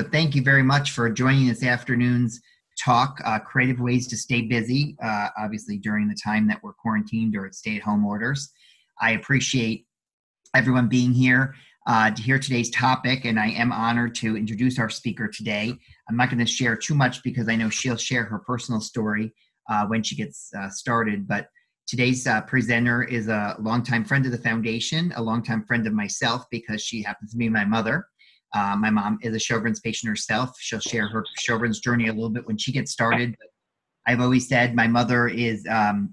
thank you very much for joining this afternoon's talk, Creative Ways to Stay Busy, obviously during the time that we're quarantined or at stay-at-home orders. I appreciate everyone being here to hear today's topic, and I am honored to introduce our speaker today. I'm not going to share too much because I know she'll share her personal story when she gets started, but today's presenter is a longtime friend of the foundation, a longtime friend of myself because she happens to be my mother. My mom is a Sjogren's patient herself. She'll share her Sjogren's journey a little bit when she gets started. But I've always said my mother is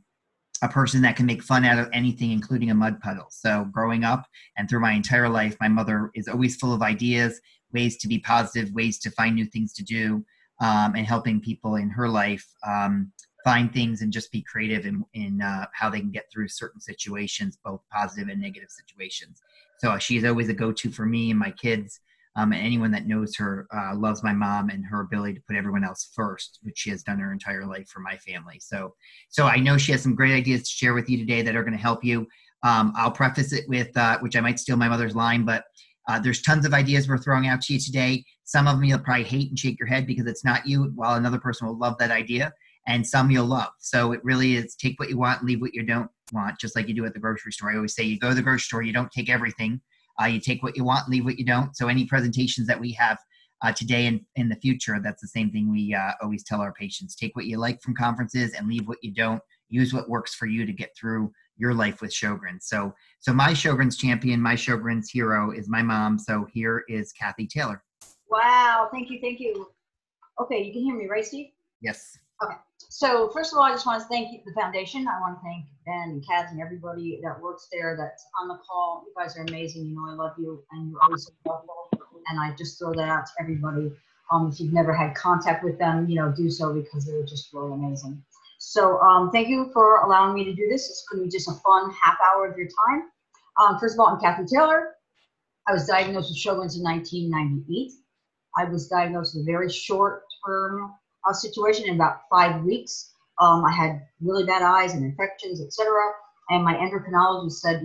a person that can make fun out of anything, including a mud puddle. So growing up and through my entire life, my mother is always full of ideas, ways to be positive, ways to find new things to do, and helping people in her life find things and just be creative in how they can get through certain situations, both positive and negative situations. So she is always a go-to for me and my kids. And anyone that knows her loves my mom and her ability to put everyone else first, which she has done her entire life for my family. So I know she has some great ideas to share with you today that are going to help you. I'll preface it with, which I might steal my mother's line, but there's tons of ideas we're throwing out to you today. Some of them you'll probably hate and shake your head because it's not you, while another person will love that idea. And some you'll love. So it really is take what you want, leave what you don't want, just like you do at the grocery store. I always say you go to the grocery store, you don't take everything. You take what you want, leave what you don't. So any presentations that we have today and in the future, that's the same thing we always tell our patients. Take what you like from conferences and leave what you don't. Use what works for you to get through your life with Sjogren's. So my Sjogren's champion, my Sjogren's hero is my mom. So here is Kathy Taylor. Wow, thank you. Okay, you can hear me, right, Steve? Yes. Okay. So first of all, I just want to thank the foundation. I want to thank Ben and Kaz and everybody that works there that's on the call. You guys are amazing. You know I love you, and you're always so helpful. And I just throw that out to everybody. If you've never had contact with them, do so because they're just really amazing. So thank you for allowing me to do this. It's going to be just a fun half hour of your time. First of all, I'm Kathy Taylor. I was diagnosed with Sjogren's in 1998. I was diagnosed with a very short-term situation in about 5 weeks. I had really bad eyes and infections, etc. And my endocrinologist said,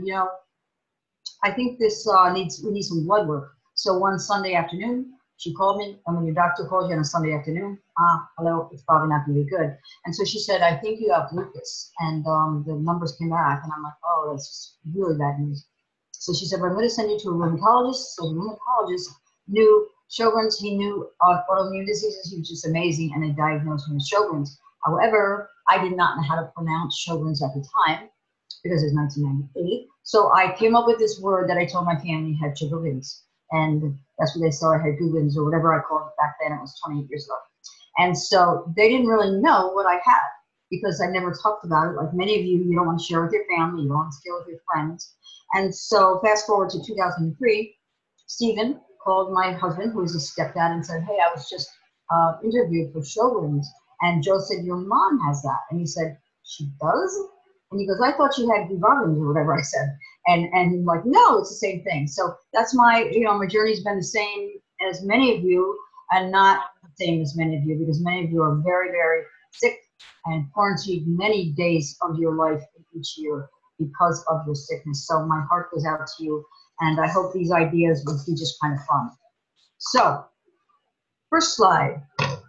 I think this we need some blood work. So one Sunday afternoon, she called me. And when your doctor calls you on a Sunday afternoon, hello, it's probably not going to be good. And so she said, I think you have lupus. And the numbers came back, and I'm like, oh, that's just really bad news. So she said, well, I'm going to send you to a rheumatologist. So the rheumatologist knew Sjogren's, he knew autoimmune diseases. He was just amazing, and they diagnosed me with Sjogren's. However, I did not know how to pronounce Sjogren's at the time because it was 1998. So I came up with this word that I told my family had Sjogren's, and that's what they saw. I had Guggen's or whatever I called it back then. It was 28 years ago. And so they didn't really know what I had because I never talked about it. Like many of you, you don't want to share with your family, you don't want to share with your friends. And so fast forward to 2003, Stephen called my husband, who is a stepdad, and said, hey, I was just interviewed for Sjogren's. And Joe said, your mom has that. And he said, she does? And he goes, I thought she had Guggen's or whatever I said. And he's like, no, it's the same thing. So that's my journey's been the same as many of you and not the same as many of you because many of you are very, very sick and quarantined many days of your life each year because of your sickness. So my heart goes out to you. And I hope these ideas will be just kind of fun. So, first slide.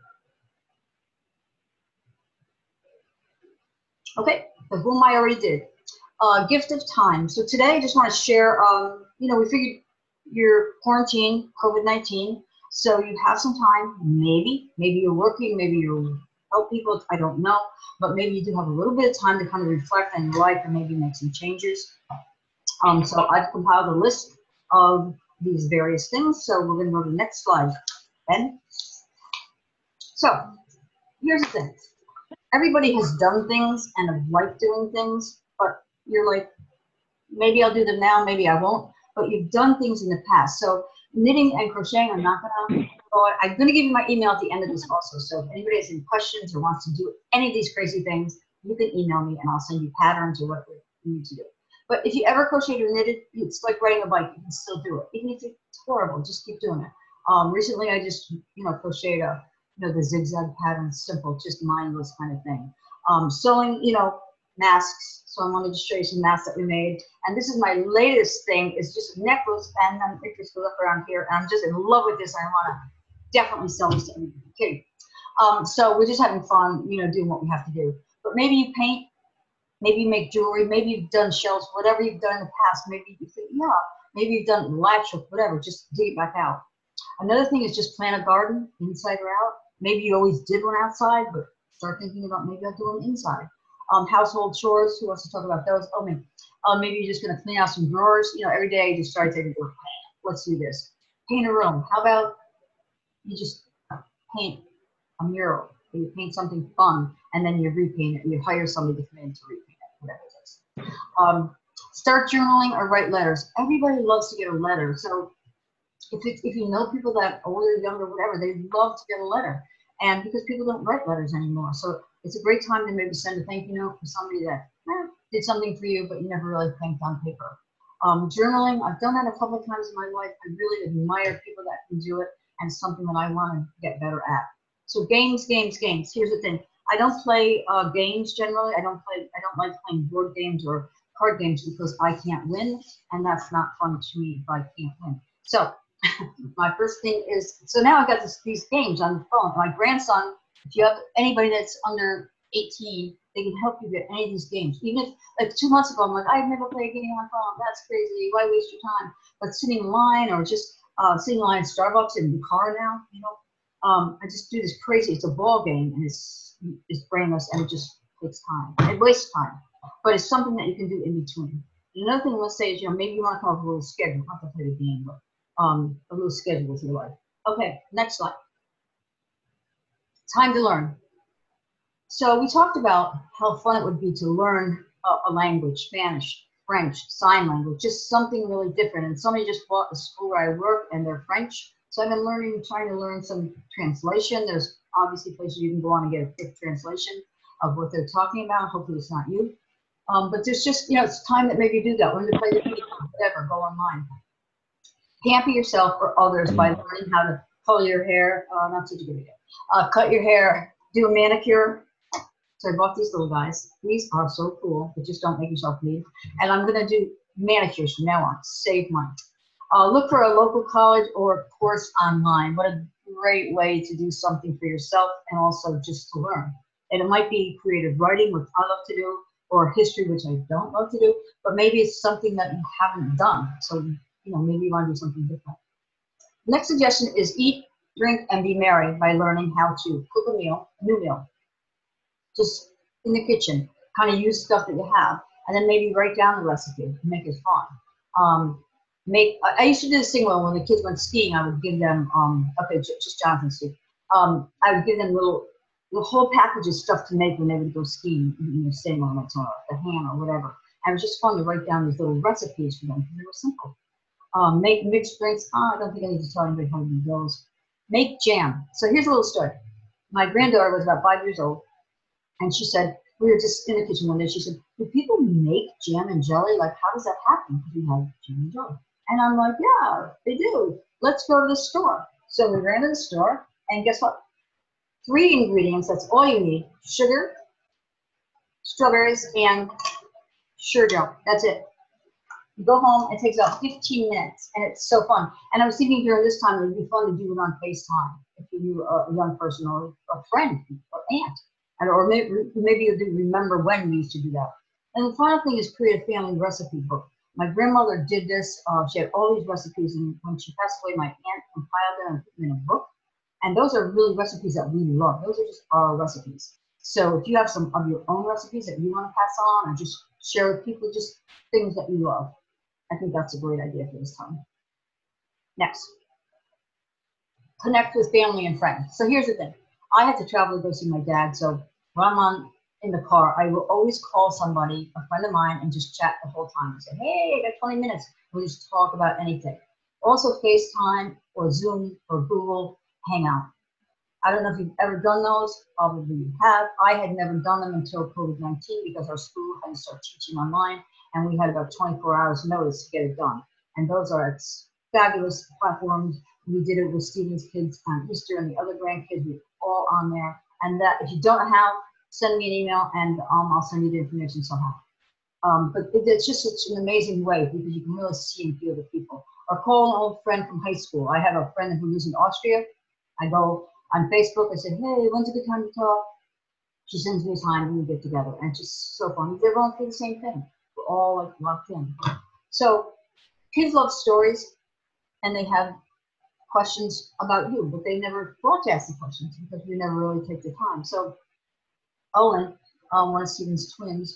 Okay, the whom I already did. Gift of time. So today I just want to share, we figured you're quarantined, COVID-19, so you have some time, maybe you're working, maybe you help people, I don't know, but maybe you do have a little bit of time to kind of reflect on your life and maybe make some changes. So I've compiled a list of these various things. So we're going to go to the next slide. Ben? So here's the thing. Everybody has done things and have liked doing things, but you're like, maybe I'll do them now, maybe I won't. But you've done things in the past. So knitting and crocheting, I'm not going to. I'm going to give you my email at the end of this also. So if anybody has any questions or wants to do any of these crazy things, you can email me and I'll send you patterns or what you need to do. But if you ever crocheted or knitted, it's like riding a bike. You can still do it. Even if it's horrible, just keep doing it. Recently, I just, crocheted the zigzag pattern, simple, just mindless kind of thing. Sewing, masks. So I wanted to show you some masks that we made. And this is my latest thing. It's just a necklace, and if this goes up around here, and I'm just in love with this. I want to definitely sell this to everybody. Kidding. So we're just having fun, you know, doing what we have to do. But maybe you paint, maybe you make jewelry, maybe you've done shells, whatever you've done in the past. Maybe you think, yeah, maybe you've done latch hook, whatever. Just dig it back out. Another thing is just plant a garden, inside or out. Maybe you always did one outside, but start thinking about maybe I'll do one inside. Household chores, who wants to talk about those? Oh, me. Maybe you're just going to clean out some drawers. You know, every day you just start taking, let's do this. Paint a room. How about you just paint a mural, or you paint something fun, and then you repaint it, and you hire somebody to come in to repaint it, whatever it is. Start journaling or write letters. Everybody loves to get a letter. So if you know people that are older, younger, whatever, they love to get a letter. And because people don't write letters anymore. So it's a great time to maybe send a thank you note for somebody that did something for you, but you never really thanked on paper. Journaling, I've done that a couple of times in my life. I really admire people that can do it, and it's something that I want to get better at. So games. Here's the thing. I don't play games generally. I don't like playing board games or card games because I can't win, and that's not fun to me if I can't win. So my first thing is, so now I've got these games on the phone. My grandson, if you have anybody that's under 18, they can help you get any of these games. Even if, like 2 months ago, I'm like, I've never played a game on my phone. That's crazy. Why waste your time? But sitting in line or just sitting in line at Starbucks in the car now, you know, I just do this crazy. It's a ball game, and it's brainless, and it just takes time. It wastes time, but it's something that you can do in between. Another thing I want to say is, you know, maybe you want to come up with a little schedule. Not to play the game, but a little schedule with your life. Okay, next slide. Time to learn. So we talked about how fun it would be to learn a language, Spanish, French, sign language, just something really different. And somebody just bought the school where I work, and they're French. So I've been trying to learn some translation. There's obviously places you can go on and get a quick translation of what they're talking about. Hopefully it's not you. But there's just, you know, it's time that maybe you do that. Learn to play the game, whatever, go online. Pamper yourself or others by learning how to color your hair. Not such a good idea. Cut your hair, do a manicure. So I bought these little guys. These are so cool, but just don't make yourself bleed. And I'm going to do manicures from now on. Save money. Look for a local college or course online. What a great way to do something for yourself and also just to learn. And it might be creative writing, which I love to do, or history, which I don't love to do, but maybe it's something that you haven't done. So, you know, maybe you want to do something different. Next suggestion is eat, drink, and be merry by learning how to cook a new meal. Just in the kitchen, kind of use stuff that you have, and then maybe write down the recipe, make it fun. I used to do this thing when the kids went skiing. I would give them, okay, just Jonathan skiing. I would give them the whole package of stuff to make when they would go skiing, you know, same on the ham or whatever. And it was just fun to write down these little recipes for them because they were simple. Make mixed drinks. I don't think I need to tell anybody how to do those. Make jam. So here's a little story. My granddaughter was about 5 years old, and she said, we were just in the kitchen one day, she said, do people make jam and jelly? Like, how does that happen? Because we have jam and jelly. And I'm like, yeah, they do. Let's go to the store. So we ran to the store, and guess what? 3 ingredients, that's all you need. Sugar, strawberries, and sugar. That's it. You go home, it takes about 15 minutes, and it's so fun. And I was thinking during this time, it would be fun to do it on FaceTime if you knew a young person or a friend or aunt. Or maybe you do remember when we used to do that. And the final thing is create a family recipe book. My grandmother did this. She had all these recipes, and when she passed away, my aunt compiled them and put them in a book. And those are really recipes that we love. Those are just our recipes. So if you have some of your own recipes that you want to pass on or just share with people, just things that you love, I think that's a great idea for this time. Next, connect with family and friends. So here's the thing. I had to travel to go see my dad, so when I'm in the car, I will always call somebody, a friend of mine, and just chat the whole time and say, hey, I got 20 minutes. We'll just talk about anything. Also FaceTime or Zoom or Google Hangout. I don't know if you've ever done those. Probably you have. I had never done them until COVID-19 because our school had to start teaching online, and we had about 24 hours notice to get it done. And those are fabulous platforms. We did it with Stephen's kids on Easter and the other grandkids. We're all on there. And that, if you don't have, send me an email, and I'll send you the information somehow. But it's just such an amazing way because you can really see and feel the people. Or call an old friend from high school. I have a friend who lives in Austria, I go on Facebook, I say, hey, when's a good time to talk? She sends me a time and we get together. And it's just so fun. They're going through the same thing. We're all like locked in. So kids love stories and they have questions about you, but they never broadcast the questions because we never really take the time. So Owen, one of Stephen's twins,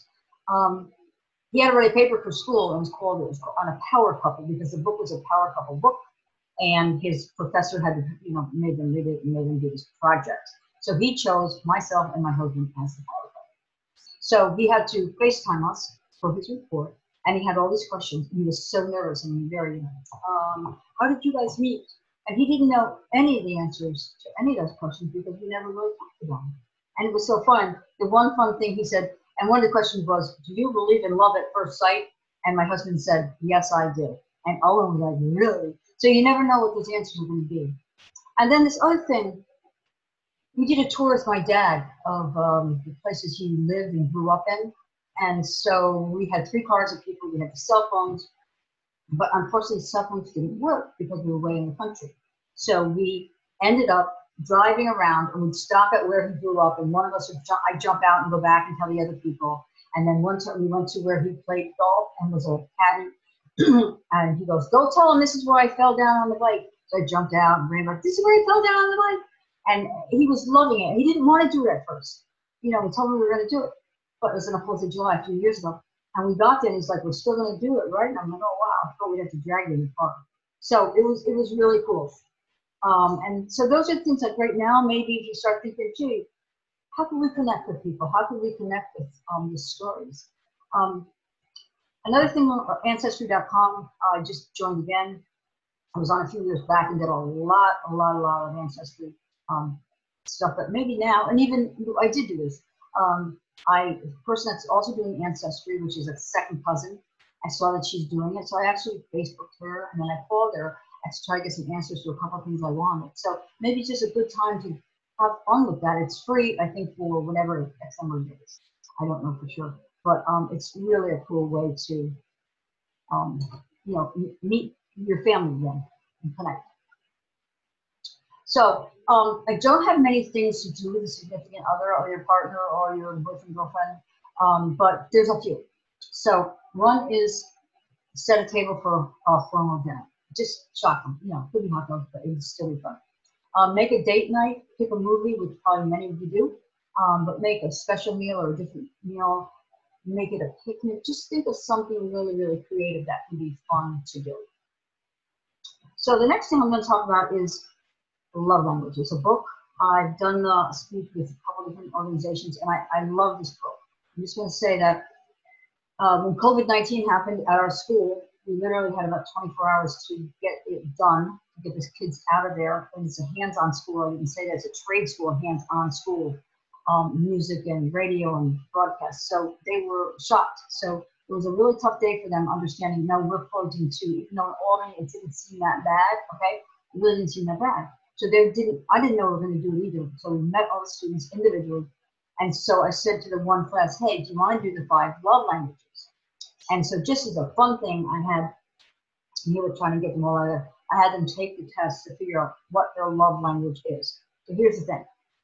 he had to write a paper for school and it was called On a Power Couple because the book was a power couple book. And his professor had, made them read it and made them do this project. So he chose myself and my husband as the power couple. So he had to FaceTime us for his report, and he had all these questions. And he was so nervous and very, how did you guys meet? And he didn't know any of the answers to any of those questions because we never really talked about them. And it was so fun. The one fun thing he said, and one of the questions was, do you believe in love at first sight? And my husband said, yes, I do. And Owen was like, really? So you never know what those answers are going to be. And then this other thing, we did a tour with my dad of the places he lived and grew up in. And so we had 3 cars of people. We had the cell phones, but unfortunately cell phones didn't work because we were way in the country. So we ended up driving around and we'd stop at where he grew up. And one of us would I'd jump out and go back and tell the other people. And then one time we went to where he played golf and was a caddy. And he goes, go tell him this is where I fell down on the bike. So I jumped out and ran back, this is where I fell down on the bike. And he was loving it. He didn't want to do it at first. We told him we were going to do it. But it was on the 4th of July a few years ago. And we got there and he's like, we're still going to do it, right? And I'm like, oh, wow. I thought we'd have to drag you in the car. So it was really cool. And so those are things like right now, maybe if you start thinking, gee, how can we connect with people? How can we connect with the stories? Another thing, Ancestry.com, I just joined again. I was on a few years back and did a lot of Ancestry stuff, but maybe now, and even I did do this. The person that's also doing Ancestry, which is a second cousin, I saw that she's doing it, so I actually Facebooked her, and then I called her to try to get some answers to a couple of things I wanted. So maybe it's just a good time to have fun with that. It's free, I think, for whatever X number of days. I don't know for sure. But it's really a cool way to, meet your family again and connect. So I don't have many things to do with a significant other or your partner or your boyfriend, girlfriend, but there's a few. So one is set a table for a formal dinner. Just shock them, could be hot dogs, but it's still be fun. Make a date night, pick a movie, which probably many of you do, but make a special meal or a different meal. Make it a picnic. Just think of something really creative that can be fun to do. So the next thing I'm going to talk about is love language. It's a book. I've done speak with a couple different organizations, and I love this book. I'm just going to say that when COVID-19 happened at our school, we literally had about 24 hours to get it done, to get the kids out of there. And it's a hands-on school. I didn't say that it's a trade school, hands-on school. Music and radio and broadcast. So they were shocked. So it was a really tough day for them understanding, no, we're plugged in too. Even though in Albany it didn't seem that bad, okay? It really didn't seem that bad. So I didn't know we were going to do it either. So we met all the students individually. And so I said to the one class, hey, do you want to do the 5 love languages? And so just as a fun thing, we were trying to get them all out of there. I had them take the test to figure out what their love language is. So here's the thing.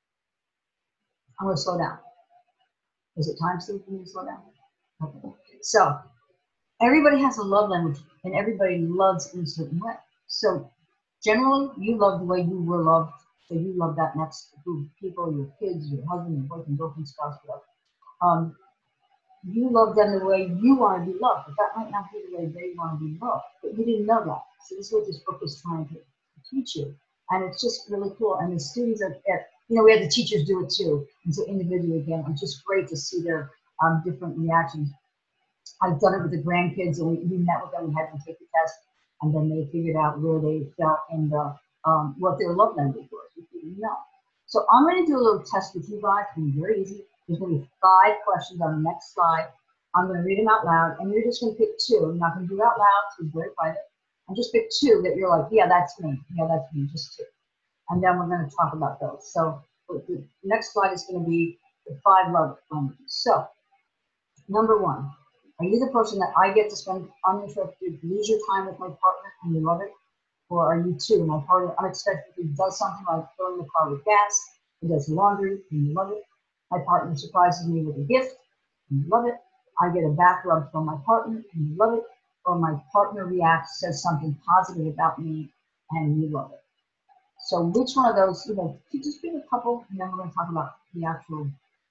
I'm going to slow down. Is it time, Steve, for me to slow down? Okay. So everybody has a love language, and everybody loves in a certain way. So generally, you love the way you were loved, so you love that next group of people, your kids, your husband, your boyfriend, girlfriend, spouse, whatever. You love them the way you want to be loved, but that might not be the way they want to be loved. But you didn't know that. So this is what this book is trying to teach you. And it's just really cool. And the students we had the teachers do it too. And so individually again, it's just great to see their different reactions. I've done it with the grandkids, and we met with them and had them take the test, and then they figured out where they felt in the what their love language was. We didn't know. So I'm going to do a little test with you guys. It's going to be very easy. There's going to be 5 questions on the next slide. I'm going to read them out loud, and you're just going to pick 2. I'm not going to do it out loud, so it's very private. And just pick 2 that you're like, yeah, that's me. Yeah, that's me, just 2. And then we're going to talk about those. So the next slide is going to be the 5 love languages. So number 1, are you the person that I get to spend uninterrupted leisure time with my partner and you love it? Or are you too? My partner unexpectedly does something like filling the car with gas, he does laundry, and you love it. My partner surprises me with a gift, and you love it. I get a back rub from my partner, and you love it. Or my partner reacts, says something positive about me, and you love it. So which one of those, you just pick a couple, and then we're going to talk about the actual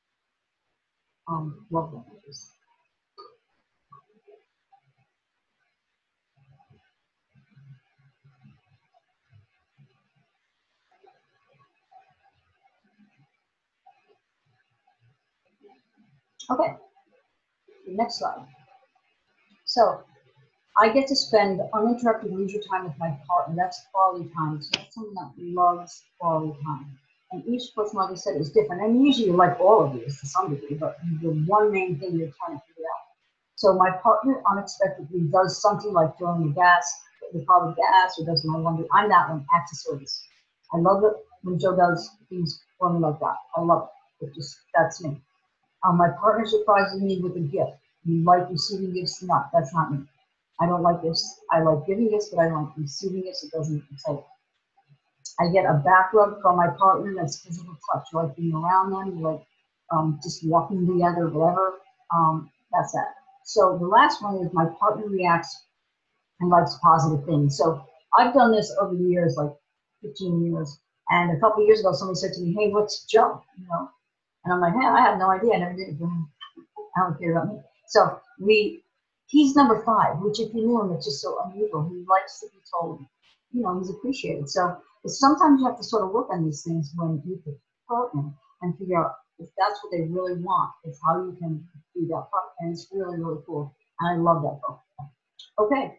love languages. Okay, next slide. So I get to spend uninterrupted leisure time with my partner. That's quality time. So that's someone that loves quality time. And each person, like I said, is different. And usually you like all of these to some degree, but the one main thing you're trying to figure out. So my partner unexpectedly does something like filling the car with gas, or does my laundry. I'm that one, acts of service. I love it when Joe does things for me like that. I love it. That's me. My partner surprises me with a gift. You like receiving gifts? Not. That's not me. I don't like gifts. I like giving gifts, but I don't like receiving gifts. It doesn't excite. I get a back rub from my partner. That's physical touch. You like being around them. You like just walking together, whatever. That's that. So the last one is my partner reacts and likes positive things. So I've done this over the years, like 15 years. And a couple of years ago, somebody said to me, "Hey, what's Joe?" And I'm like, "Hey, I have no idea. I never did it for him. I don't care about me." So he's number 5, which if you knew him, it's just so unusual. He likes to be told, he's appreciated. So sometimes you have to sort of look on these things when you pick a partner and figure out if that's what they really want. It's how you can do that part. And it's really, really cool. And I love that book. Okay.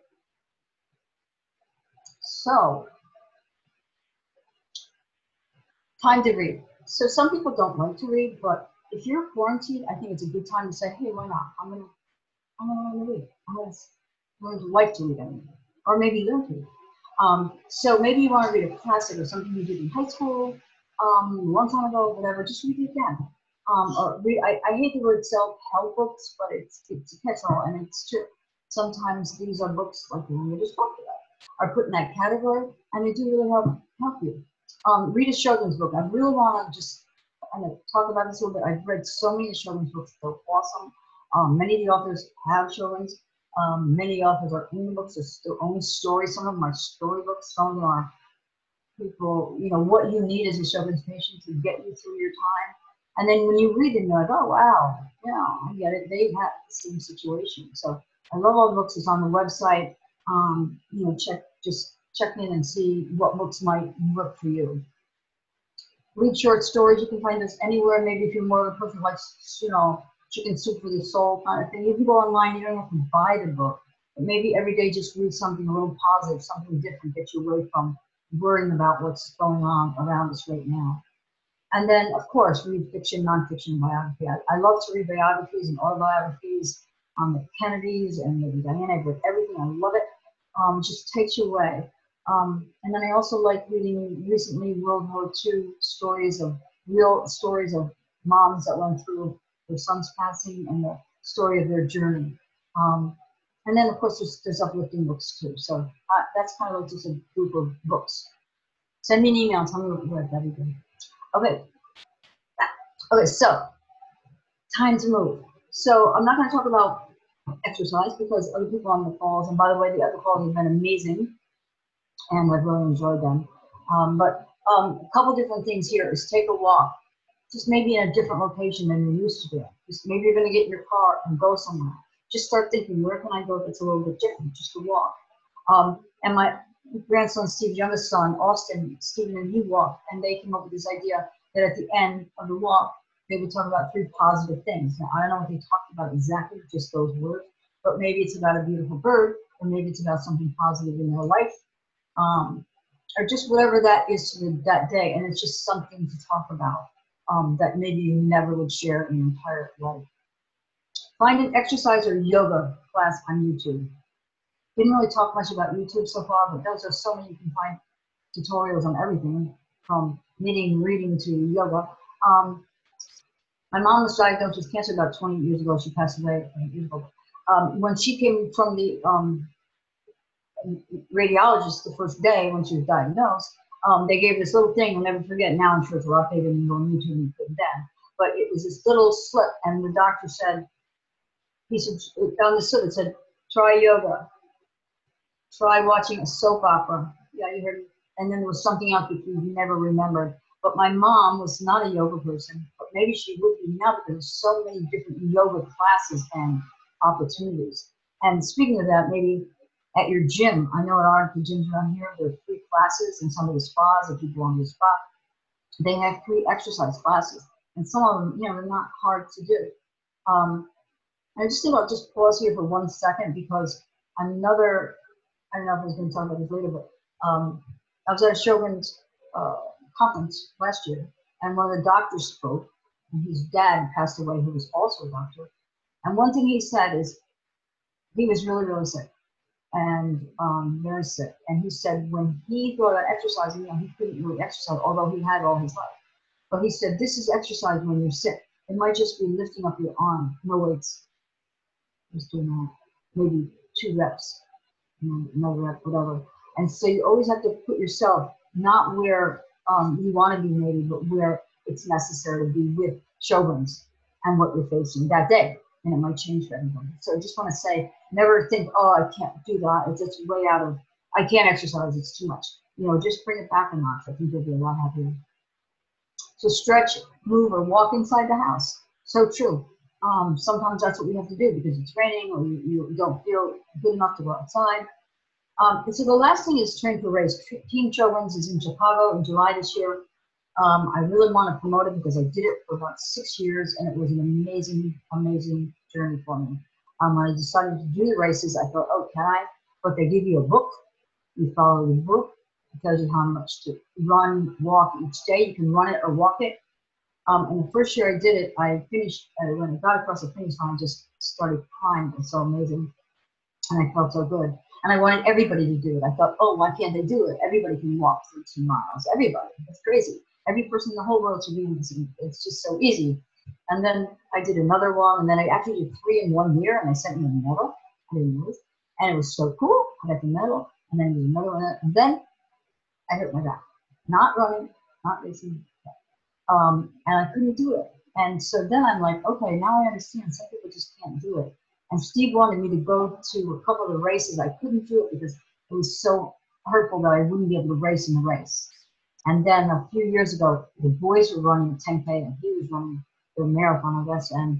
So, time to read. So some people don't like to read, but if you're quarantined, I think it's a good time to say, "Hey, why not? I'm gonna learn to read. I'm gonna learn to like to read, or maybe learn to read." So maybe you want to read a classic or something you did in high school, a long time ago, whatever. Just read it again. Or read. I hate the word self-help books, but it's a catch-all, and it's true. Sometimes these are books like the one we just talked about are put in that category, and they do really help you. Read a children's book. I really want to just talk about this a little bit. I've read so many children's books. They're awesome. Many of the authors have children's. Many authors are in the books. It's their own stories. Some of them are storybooks. Some of them are people, what you need as a children's patient to get you through your time. And then when you read them, you're like, "Oh, wow, yeah, I get it. They have the same situation." So I love all the books. It's on the website. Check in and see what books might work for you. Read short stories. You can find this anywhere. Maybe if you're more of a person who likes, chicken soup for the soul kind of thing. You can go online. You don't have to buy the book. But maybe every day just read something a little positive, something different, get you away from worrying about what's going on around us right now. And then, of course, read fiction, nonfiction, biography. I love to read biographies and autobiographies on the Kennedys and maybe Diana. I've read everything. I love it. It just takes you away. And then I also like reading recently World War II real stories of moms that went through their son's passing and the story of their journey. And then, of course, there's uplifting books too. So that's kind of like just a group of books. Send me an email. Tell me what you read. That'd be good. Okay, so time to move. So I'm not going to talk about exercise because other people on the calls, and by the way, the other calls have been amazing, and I've really enjoyed them. But a couple different things here is take a walk, just maybe in a different location than you're used to doing. Just maybe you're going to get in your car and go somewhere. Just start thinking, where can I go that's a little bit different, just to walk. And my grandson, Steve's youngest son, Austin, Stephen and he walked, and they came up with this idea that at the end of the walk, they would talk about 3 positive things. Now, I don't know what they talked about exactly, just those words, but maybe it's about a beautiful bird, or maybe it's about something positive in their life, or just whatever that is to that day. And it's just something to talk about that maybe you never would share in your entire life. Find an exercise or yoga class on YouTube. Didn't really talk much about YouTube so far, but those are so many. You can find tutorials on everything from knitting, reading to yoga. My mom was diagnosed with cancer about 20 years ago. She passed away 8 years ago. When she came from the radiologist the first day when she was diagnosed. They gave this little thing, I'll never forget. Now I'm sure it's a lot bigger than you go on YouTube and put it down. But it was this little slip, and the doctor said, he said, on the slip it said, try yoga, try watching a soap opera. Yeah, you heard me. And then there was something else that you never remembered. But my mom was not a yoga person, but maybe she would be now because there's so many different yoga classes and opportunities. And speaking of that, maybe at your gym, I know at our gyms around here, there are free classes, and some of the spas, if you belong to a spa, they have free exercise classes. And some of them, they're not hard to do. I just think I'll just pause here for 1 second because I don't know if I was going to talk about this later, but I was at a Shogun's conference last year, and one of the doctors spoke, and his dad passed away, who was also a doctor. And one thing he said is he was really, really sick, and very sick. And he said when he thought about exercising, he couldn't really exercise, although he had all his life. But he said, this is exercise when you're sick. It might just be lifting up your arm, no weights. Just doing that, maybe 2 reps, no rep, whatever. And so you always have to put yourself not where you want to be maybe, but where it's necessary to be with Shoguns and what you're facing that day. And it might change for everybody. So I just want to say, never think, oh, I can't do that. It's way out of, I can't exercise, it's too much. Just bring it back a notch. I think you'll be a lot happier. So stretch, move, or walk inside the house. So true. Sometimes that's what we have to do because it's raining or you don't feel good enough to go outside. And so the last thing is train for race. Team Shoguns is in Chicago in July this year. I really want to promote it because I did it for about 6 years and it was an amazing, amazing journey for me. When I decided to do the races, I thought, oh, can I? But they give you a book. You follow the book. It tells you how much to run, walk each day. You can run it or walk it. And the first year I did it, I finished, when I got across the finish line, I just started crying. It was so amazing. And I felt so good. And I wanted everybody to do it. I thought, oh, why can't they do it? Everybody can walk 13 miles. Everybody. That's crazy. Every person in the whole world should be able to. It's just so easy. And then I did another one, and then I actually did 3 in 1 year, and I sent me a medal. I didn't know this. And it was so cool. I got the medal, and then there's another one. And then I hurt my back. Not running, not racing. And I couldn't do it. And so then I'm like, okay, now I understand. Some people just can't do it. And Steve wanted me to go to a couple of the races. I couldn't do it because it was so hurtful that I wouldn't be able to race in the race. And then a few years ago, the boys were running a 10K and he was running the marathon, I guess. And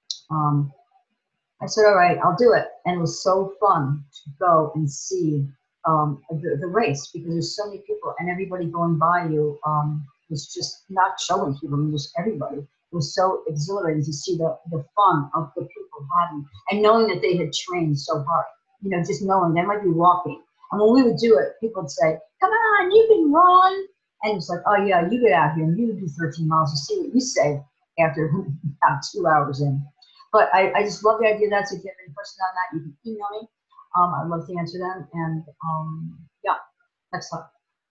I said, all right, I'll do it. And it was so fun to go and see the race because there's so many people and everybody going by you was just not showing people, I mean, just everybody. It was so exhilarating to see the fun of the people having and knowing that they had trained so hard. Just knowing they might be walking. And when we would do it, people would say, come on, you can run. And it's like, oh yeah, you get out here and you do 13 miles to see what you say after about 2 hours in. But I just love the idea of that. So if you have any questions on that, you can email me. I'd love to answer them. And yeah, next slide.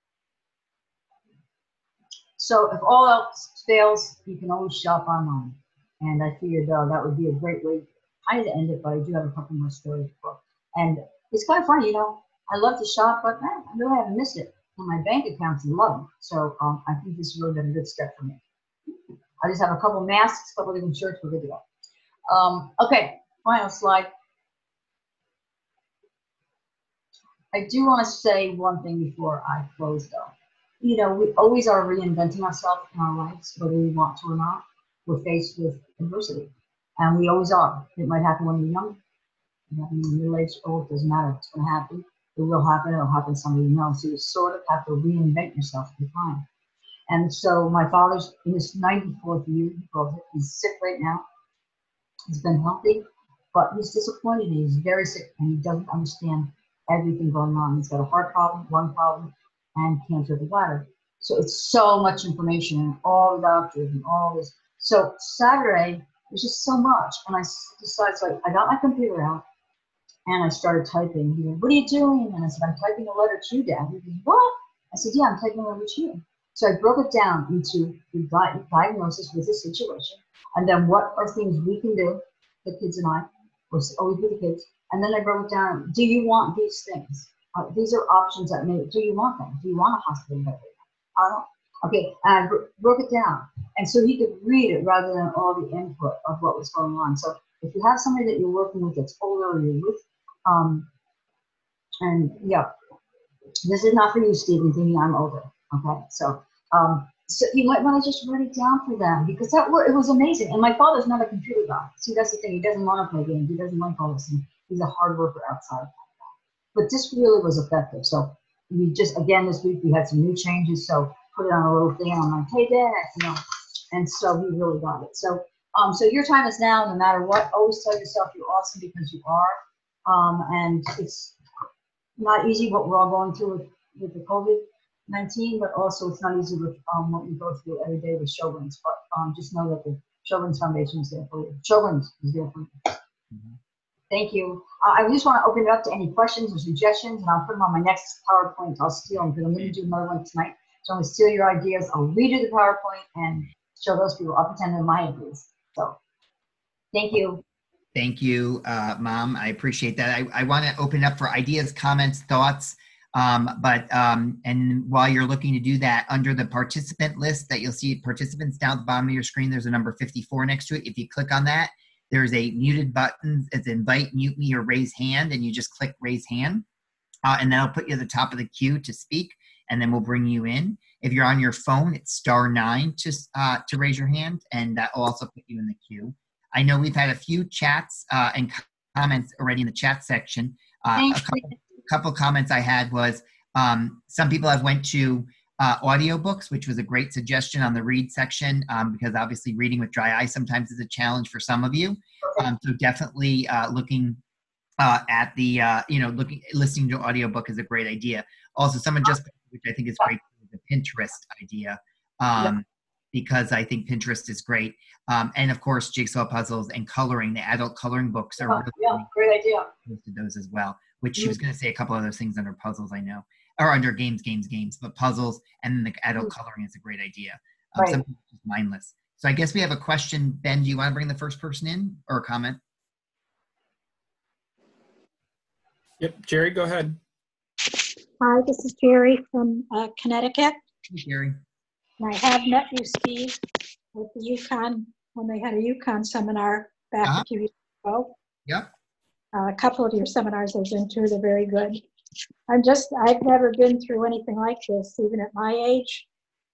So if all else fails, you can always shop online. And I figured that would be a great way kind of to end it, but I do have a couple more stories for. And it's kind of funny, I love to shop, but I really haven't missed it. And my bank account's low. So I think this has really been a good step for me. I just have a couple masks, a couple different shirts, we're good to go. Okay, final slide. I do want to say one thing before I close though. We always are reinventing ourselves in our lives, whether we want to or not. We're faced with adversity, and we always are. It might happen when you're young, it might happen when you're middle-aged, old, doesn't matter. It's going to happen. It will happen. It'll happen to somebody you know. So you sort of have to reinvent yourself to be fine. And so my father's in his 94th year. He's sick right now. He's been healthy, but he's disappointed. He's very sick, and he doesn't understand everything going on. He's got a heart problem, lung problem, and cancer of the bladder. So it's so much information and all the doctors and all this. So Saturday, there's just so much. And I decided, so I got my computer out and I started typing. He said, what are you doing? And I said, I'm typing a letter to you, Dad. He said, what? I said, yeah, I'm typing a letter to you. So I broke it down into the diagnosis with the situation. And then what are things we can do, the kids and I, or always be the kids. And then I broke it down, do you want these things? These are options that may, do you want them? Do you want a hospital bed? I don't. Okay, and I broke it down. And so he could read it rather than all the input of what was going on. So if you have somebody that you're working with that's older or you're with, and yeah, this is not for you, Stephen, thinking I'm older. Okay, so you might want to just write it down for them because it was amazing. And my father's not a computer guy. See, that's the thing. He doesn't want to play games. He doesn't like all this. He's a hard worker outside. But this really was effective. So we just, again, this week we had some new changes. So put it on a little thing. I'm like, hey, Dad, you know. And so we really got it. So so your time is now, no matter what. Always tell yourself you're awesome because you are. And it's not easy what we're all going through with the COVID-19, but also it's not easy with what we go through every day with Sjogren's. But just know that the Sjogren's Foundation is there for you. Sjogren's is there for you. Mm-hmm. Thank you. I just want to open it up to any questions or suggestions, and I'll put them on my next PowerPoint. I'll steal them because I'm going to do another one tonight. So I'm going to steal your ideas. I'll read you the PowerPoint and show those people. I'll pretend they're my ideas. So thank you. Thank you, Mom. I appreciate that. I want to open it up for ideas, comments, thoughts. And while you're looking to do that, under the participant list that you'll see participants down at the bottom of your screen, there's a number 54 next to it. If you click on that, there's a muted button. It's invite, mute me, or raise hand, and you just click raise hand. And that'll put you at the top of the queue to speak, and then we'll bring you in. If you're on your phone, it's *9 to raise your hand, and that will also put you in the queue. I know we've had a few chats and comments already in the chat section. A couple comments I had was some people have went to audiobooks, which was a great suggestion on the read section because obviously reading with dry eye sometimes is a challenge for some of you. So definitely looking at the, listening to audiobook is a great idea. Also, someone just, which I think is great, the Pinterest idea. Because I think Pinterest is great. And of course, jigsaw puzzles and coloring, the adult coloring books are really great idea. Posted those as well, which she was going to say a couple other things under puzzles, I know, or under games, but puzzles and then the adult coloring is a great idea. Something just mindless. So I guess we have a question. Ben, do you want to bring the first person in or a comment? Yep, Jerry, go ahead. Hi, this is Jerry from Connecticut. Hey, Jerry. And I have met you, Steve, at the UConn, when they had a UConn seminar back a few years ago. Yep. A couple of your seminars I've been to, they're very good. I've never been through anything like this, even at my age.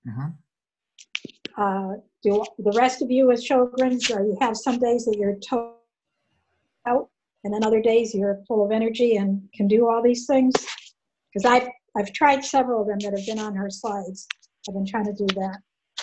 Do the rest of you with Sjogren's, you have some days that you're totally out, and then other days you're full of energy and can do all these things? Because I've tried several of them that have been on her slides. I've been trying to do that.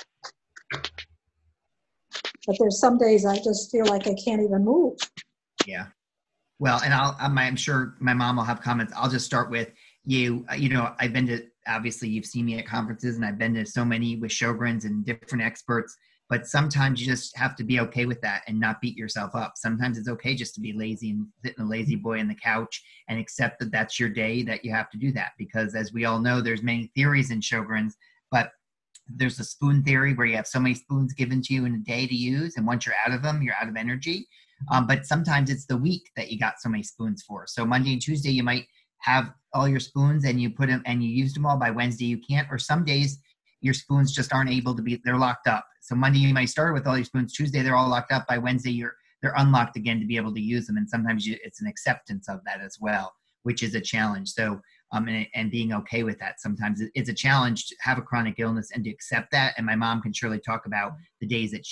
But there's some days I just feel like I can't even move. Yeah. Well, and I'm sure my mom will have comments. I'll just start with you. I've been to, obviously you've seen me at conferences and I've been to so many with Sjogren's and different experts, but sometimes you just have to be okay with that and not beat yourself up. Sometimes it's okay just to be lazy and sit in a lazy boy on the couch and accept that that's your day, that you have to do that. Because as we all know, there's many theories in Sjogren's, but there's a spoon theory where you have so many spoons given to you in a day to use. And once you're out of them, you're out of energy. But sometimes it's the week that you got so many spoons for. So Monday and Tuesday, you might have all your spoons and you put them and you used them all. By Wednesday, you can't. Or some days your spoons just aren't able to be, they're locked up. So Monday, you might start with all your spoons. Tuesday, they're all locked up. By Wednesday, they're unlocked again to be able to use them. And sometimes it's an acceptance of that as well, which is a challenge. So and being okay with that. Sometimes it's a challenge to have a chronic illness and to accept that. And my mom can surely talk about the days that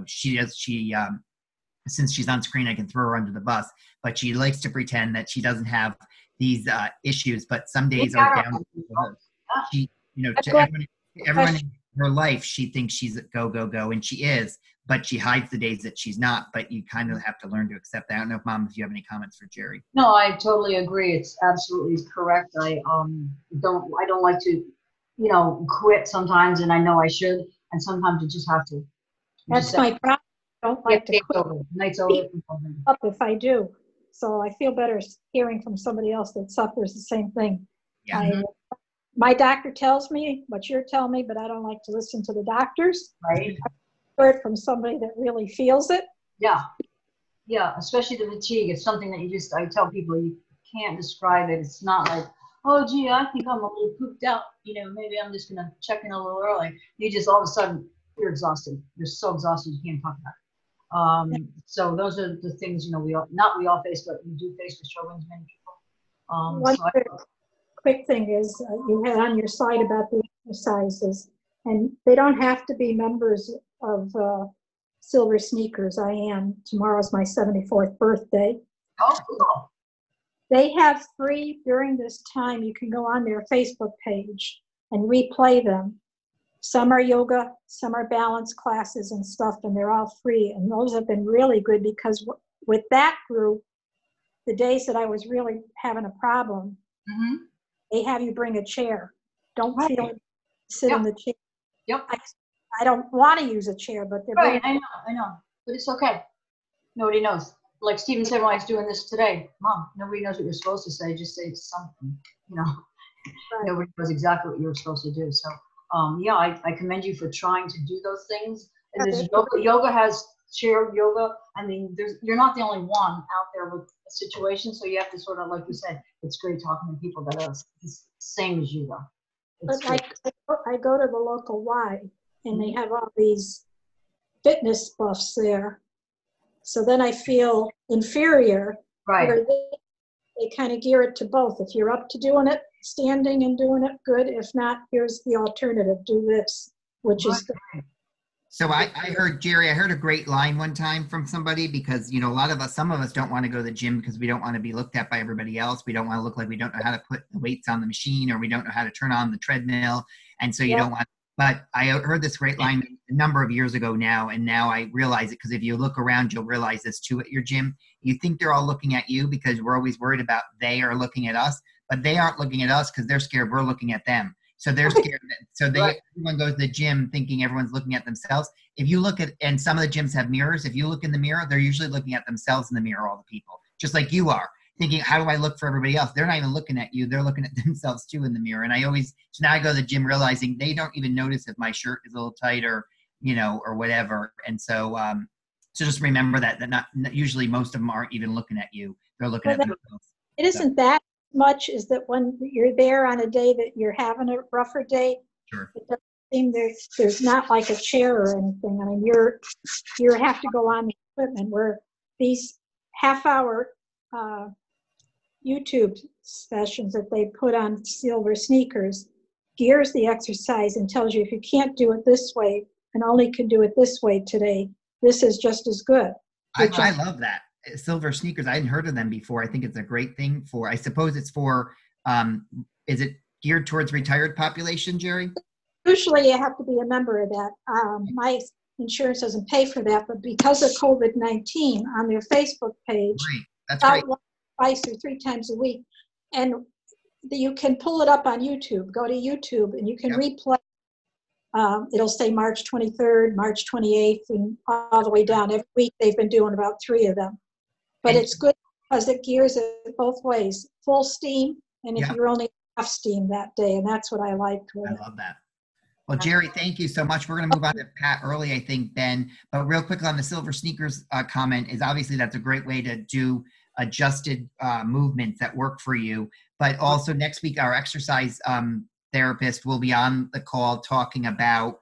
since she's on screen, I can throw her under the bus, but she likes to pretend that she doesn't have these issues, but some days are down. She, to everyone in her life, she thinks she's a go, and she is, but she hides the days that she's not, but you kind of have to learn to accept that. I don't know if Mom, if you have any comments for Jerry. No, I totally agree. It's absolutely correct. I don't like to, quit sometimes, and I know I should, and sometimes you just have to. That's my problem. I don't like to quit. Night's over. Up if I do. So I feel better hearing from somebody else that suffers the same thing. Yeah. My doctor tells me what you're telling me, but I don't like to listen to the doctors. Right. I heard from somebody that really feels it. Yeah. Yeah, especially the fatigue. It's something that I tell people, you can't describe it. It's not like, oh, gee, I think I'm a little pooped out. Maybe I'm just going to check in a little early. You just all of a sudden, you're exhausted. You're so exhausted you can't talk about it. So those are the things, we all face, but we do face with Sjogren's, many people. One quick thing is you had on your site about the exercises, and they don't have to be members of Silver Sneakers. I am. Tomorrow's my 74th birthday. Oh, cool. They have free, during this time, you can go on their Facebook page and replay them. Some are yoga, some are balance classes and stuff, and they're all free. And those have been really good because with that group, the days that I was really having a problem, they have you bring a chair. Don't feel it, sit in the chair. Yep. I don't want to use a chair, but they're right. I know, but it's okay. Nobody knows. Like Stephen said when I was doing this today, Mom, nobody knows what you're supposed to say. Just say something. Right. Nobody knows exactly what you're supposed to do. So, I commend you for trying to do those things. And there's yoga has shared yoga. I mean, you're not the only one out there with a situation. So you have to sort of, like you said, it's great talking to people that are the same as you, though. But I go to the local Y, and they have all these fitness buffs there. So then I feel inferior. Right. Or they kind of gear it to both. If you're up to doing it, standing and doing it, good. If not, here's the alternative. Do this, which is good. So I heard, Jerry, I heard a great line one time from somebody because, some of us don't want to go to the gym because we don't want to be looked at by everybody else. We don't want to look like we don't know how to put the weights on the machine, or we don't know how to turn on the treadmill. And so you don't want, but I heard this great line a number of years ago now, and now I realize it because if you look around, you'll realize this too at your gym. You think they're all looking at you because we're always worried about they are looking at us, but they aren't looking at us because they're scared we're looking at them. So they're scared. Everyone goes to the gym thinking everyone's looking at themselves. If you look at, and some of the gyms have mirrors, if you look in the mirror, they're usually looking at themselves in the mirror, all the people, just like you are, thinking, how do I look for everybody else? They're not even looking at you. They're looking at themselves too in the mirror. And so now I go to the gym realizing they don't even notice if my shirt is a little tight or whatever. And so, so just remember that not usually most of them aren't even looking at you. They're looking at themselves. It isn't that much, is that when you're there on a day that you're having a rougher day, sure, it doesn't seem there's not like a chair or anything. I mean, you have to go on the equipment, where these half-hour YouTube sessions that they put on Silver Sneakers gears the exercise and tells you if you can't do it this way and only can do it this way today, this is just as good. I love that. Silver Sneakers, I hadn't heard of them before. I think it's a great thing I suppose it's for, is it geared towards retired population, Jerry? Usually you have to be a member of that. My insurance doesn't pay for that, but because of COVID-19, on their Facebook page, That's right. Twice or 3 times a week, and you can pull it up on YouTube. Go to YouTube and you can replay. It'll say March 23rd, March 28th, and all the way down. Every week they've been doing about 3 of them. But it's good because it gears it both ways, full steam, and if you're only half steam that day, and that's what I liked. I love that. Well, Jerry, thank you so much. We're going to move on to Pat early, I think, Ben. But real quick on the Silver Sneakers comment is obviously that's a great way to do adjusted movements that work for you. But also next week, our exercise therapist will be on the call talking about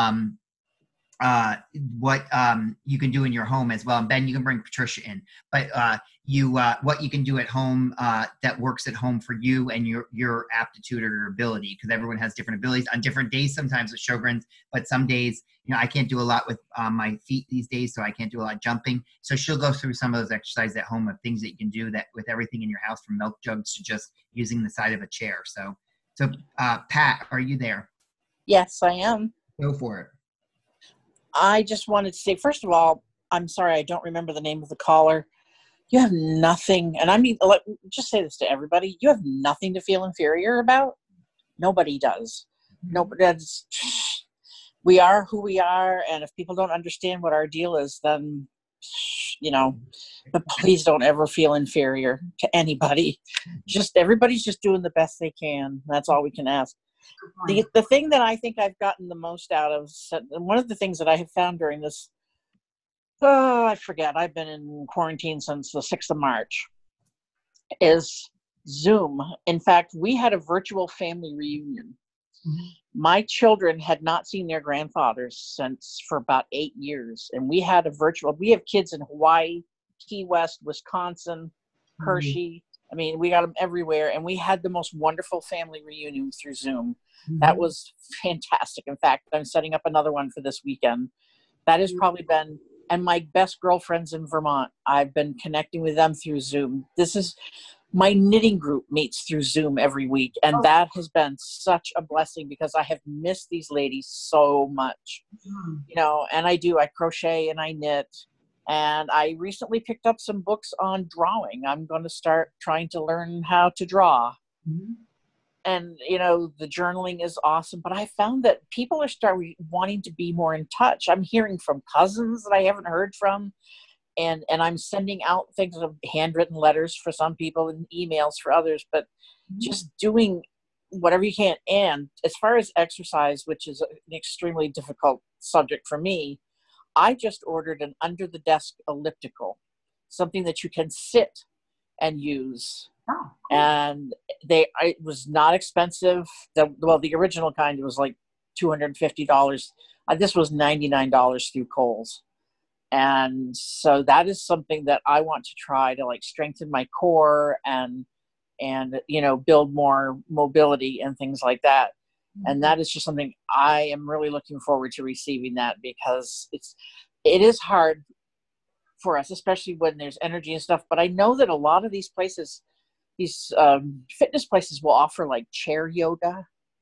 what you can do in your home as well. And Ben, you can bring Patricia in, but what you can do at home that works at home for you and your aptitude or your ability, because everyone has different abilities on different days, sometimes with Sjogren's, but some days, I can't do a lot with my feet these days, so I can't do a lot of jumping. So she'll go through some of those exercises at home of things that you can do that with everything in your house, from milk jugs to just using the side of a chair. So Pat, are you there? Yes, I am. Go for it. I just wanted to say, first of all, I'm sorry I don't remember the name of the caller. You have nothing, and I mean, just say this to everybody, you have nothing to feel inferior about. Nobody does. Nobody. We are who we are, and if people don't understand what our deal is, then, but please don't ever feel inferior to anybody. Everybody's just doing the best they can. That's all we can ask. The thing that I think I've gotten the most out of, one of the things that I have found during this, I forget, I've been in quarantine since the 6th of March, is Zoom. In fact, we had a virtual family reunion. My children had not seen their grandfathers for about 8 years. And we had we have kids in Hawaii, Key West, Wisconsin, Hershey. I mean, we got them everywhere. And we had the most wonderful family reunion through Zoom. That was fantastic. In fact, I'm setting up another one for this weekend. That has probably been, and my best girlfriends in Vermont, I've been connecting with them through Zoom. This is, my knitting group meets through Zoom every week. And that has been such a blessing because I have missed these ladies so much, you know, and I crochet and I knit. And I recently picked up some books on drawing. I'm going to start trying to learn how to draw. And, you know, the journaling is awesome. But I found that people are starting wanting to be more in touch. I'm hearing from cousins that I haven't heard from. And I'm sending out things of handwritten letters for some people and emails for others. But just doing whatever you can. And as far as exercise, which is an extremely difficult subject for me, I just ordered an under-the-desk elliptical, something that you can sit and use. Oh, cool. And it was not expensive. The original kind was like $250. This was $99 through Kohl's. And so that is something that I want to try to like strengthen my core and you know, build more mobility and things like that. And that is just something I am really looking forward to receiving that, because it is hard for us, especially when there's energy and stuff. But I know that a lot of these places, these fitness places will offer like chair yoga.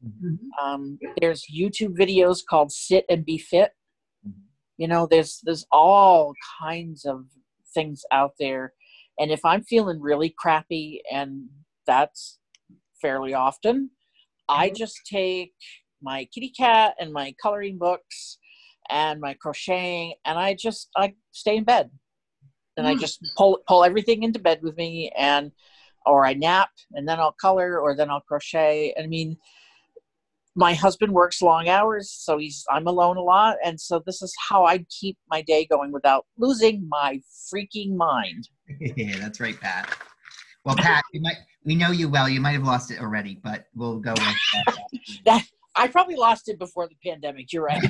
There's YouTube videos called Sit and Be Fit. You know, there's all kinds of things out there. And if I'm feeling really crappy, and that's fairly often, I just take my kitty cat and my coloring books and my crocheting, and I stay in bed. And I just pull everything into bed with me, or I nap, and then I'll color, or then I'll crochet. I mean, my husband works long hours, so I'm alone a lot. And so this is how I keep my day going without losing my freaking mind. Yeah, that's right, Pat. Well, Pat, we know you well. You might have lost it already, but we'll go with that. I probably lost it before the pandemic. You're right.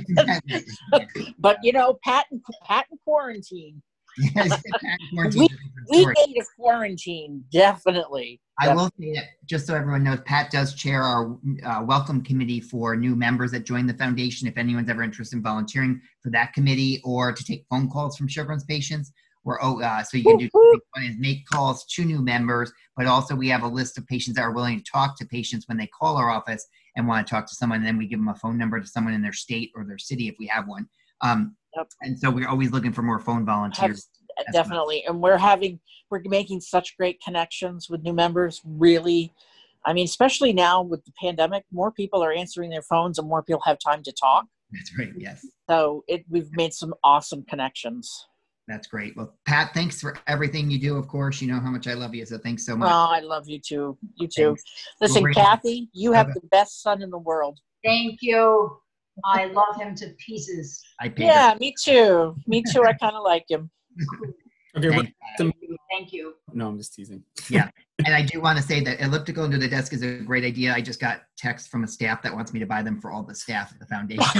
But you know, Pat and quarantine. Yes, we need a quarantine, definitely. I will say that, just so everyone knows, Pat does chair our welcome committee for new members that join the foundation. If anyone's ever interested in volunteering for that committee, or to take phone calls from Sjogren's patients, so you can do one is make calls to new members, but also we have a list of patients that are willing to talk to patients when they call our office and want to talk to someone. And then we give them a phone number to someone in their state or their city if we have one. And so we're always looking for more phone volunteers. Definitely. And we're making such great connections with new members. Really, I mean, especially now with the pandemic, more people are answering their phones and more people have time to talk. That's right. Yes. So we've made some awesome connections. That's great. Well, Pat, thanks for everything you do. Of course, you know how much I love you. So thanks so much. Oh, I love you too. You too. Thanks. Listen, Kathy, you have the best son in the world. Thank you. I love him to pieces. Yeah, me too. Me too. I kind of like him. Okay. Thank you. No, I'm just teasing. Yeah. And I do want to say that elliptical under the desk is a great idea. I just got text from a staff that wants me to buy them for all the staff at the foundation.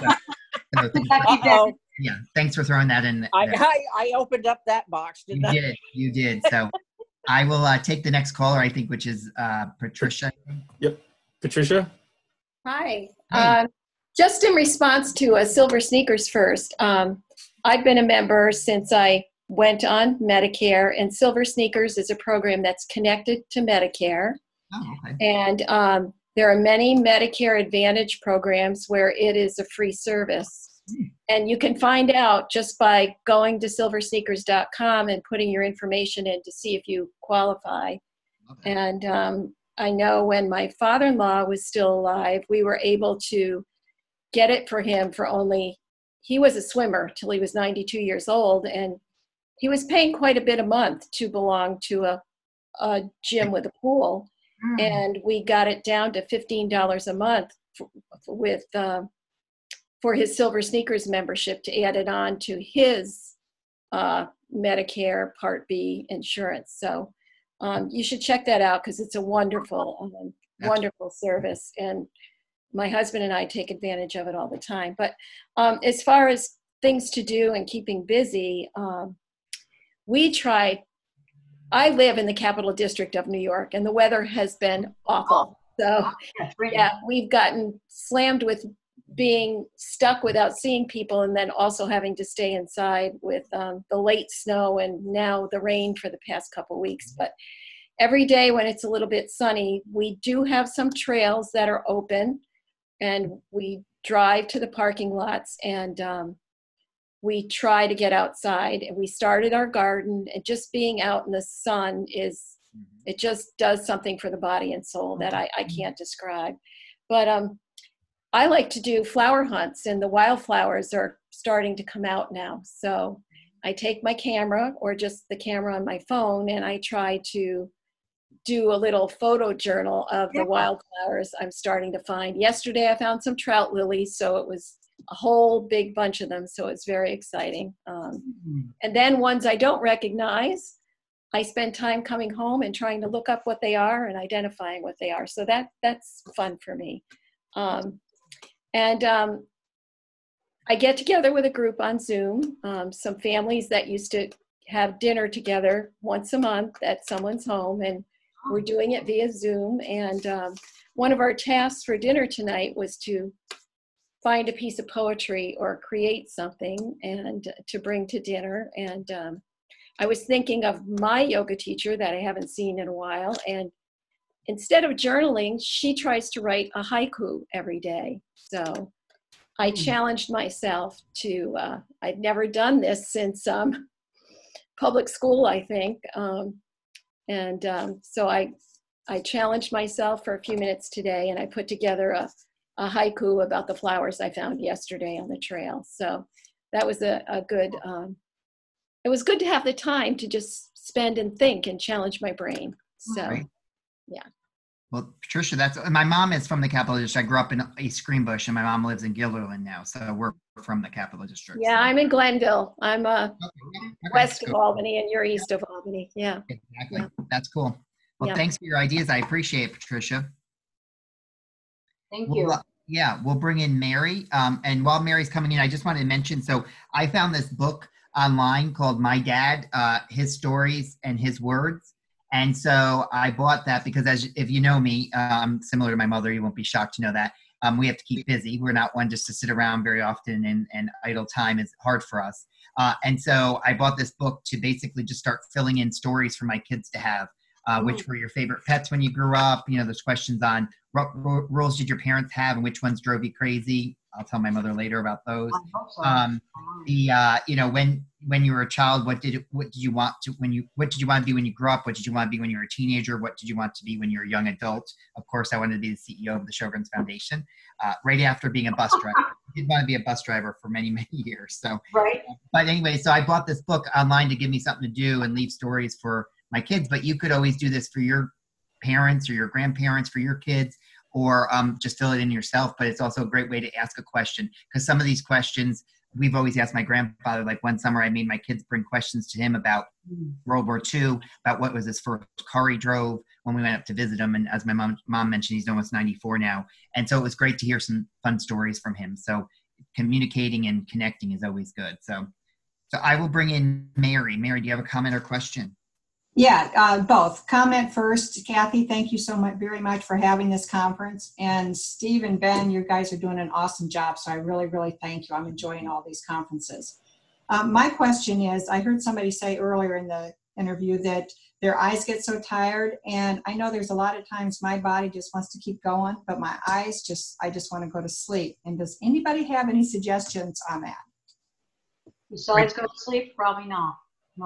Yeah. Thanks for throwing that in. I opened up that box, didn't I? You did. So I will take the next caller, I think, which is Patricia. Yep. Patricia? Hi. Hey. Just in response to Silver Sneakers First, I've been a member since I went on Medicare, and Silver Sneakers is a program that's connected to Medicare. Oh, okay. And there are many Medicare Advantage programs where it is a free service. And you can find out just by going to silversneakers.com and putting your information in to see if you qualify. Okay. And I know when my father-in-law was still alive, we were able to get it for him for he was a swimmer till he was 92 years old, and he was paying quite a bit a month to belong to a gym with a pool. And we got it down to $15 a month for his Silver Sneakers membership to add it on to his Medicare Part B insurance. So You should check that out because it's a wonderful, wonderful service. And my husband and I take advantage of it all the time. But as far as things to do and keeping busy, I live in the Capital District of New York, and the weather has been awful. So, yeah, we've gotten slammed with being stuck without seeing people, and then also having to stay inside with the late snow and now the rain for the past couple of weeks. But every day when it's a little bit sunny, we do have some trails that are open, and we drive to the parking lots, and we try to get outside. And we started our garden, and just being out in the sun it just does something for the body and soul that I can't describe. But I like to do flower hunts, and the wildflowers are starting to come out now. So I take my camera or just the camera on my phone, and I try to do a little photo journal of the wildflowers I'm starting to find. Yesterday I found some trout lilies, so it was a whole big bunch of them. So it's very exciting. And then ones I don't recognize, I spend time coming home and trying to look up what they are and identifying what they are. So that's fun for me. I get together with a group on Zoom, some families that used to have dinner together once a month at someone's home, and we're doing it via Zoom. And one of our tasks for dinner tonight was to find a piece of poetry or create something and to bring to dinner. And I was thinking of my yoga teacher that I haven't seen in a while, and instead of journaling, she tries to write a haiku every day. So I challenged myself to, I'd never done this since public school, I think. So I challenged myself for a few minutes today, and I put together a haiku about the flowers I found yesterday on the trail. So that was a good, it was good to have the time to just spend and think and challenge my brain. So, Right. Yeah. Well, Patricia, my mom is from the Capital District. I grew up in East Greenbush, and my mom lives in Gilderland now. So we're from the Capital District. Yeah, so. I'm in Glenville. I'm Okay, west of cool. Albany, and you're east of Albany. Yeah. Exactly. Yeah. That's cool. Well, Yeah. thanks for your ideas. I appreciate it, Patricia. Thank you. We'll bring in Mary. And while Mary's coming in, I just wanted to mention, so I found this book online called My Dad, His Stories and His Words. And so I bought that because if you know me, I'm similar to my mother. You won't be shocked to know that. We have to keep busy. We're not one just to sit around very often, and idle time is hard for us. And so I bought this book to basically just start filling in stories for my kids to have. Which were your favorite pets when you grew up? You know, there's questions on what roles did your parents have and which ones drove you crazy? I'll tell my mother later about those. I hope so. You know, when you were a child, what did you want to be when you grew up? What did you want to be when you were a teenager? What did you want to be when you were a young adult? Of course, I wanted to be the CEO of the Sjogren's Foundation. Right after being a bus driver, I did want to be a bus driver for many, many years. So, Right. But anyway, so I bought this book online to give me something to do and leave stories for my kids. But you could always do this for your parents or your grandparents, for your kids, or just fill it in yourself. But it's also a great way to ask a question, because some of these questions we've always asked my grandfather. Like one summer I made my kids bring questions to him about World War II, about what was his first car he drove when we went up to visit him. And as my mom mentioned, he's almost 94 now. And so it was great to hear some fun stories from him. So communicating and connecting is always good. So I will bring in Mary. Mary, do you have a comment or question? Yeah, both. Comment first. Kathy, thank you so much, very much for having this conference. And Steve and Ben, you guys are doing an awesome job. So I really, really thank you. I'm enjoying all these conferences. My question is, I heard somebody say earlier in the interview that their eyes get so tired. And I know there's a lot of times my body just wants to keep going, but my eyes I just want to go to sleep. And does anybody have any suggestions on that? Besides go to sleep? Probably not. No.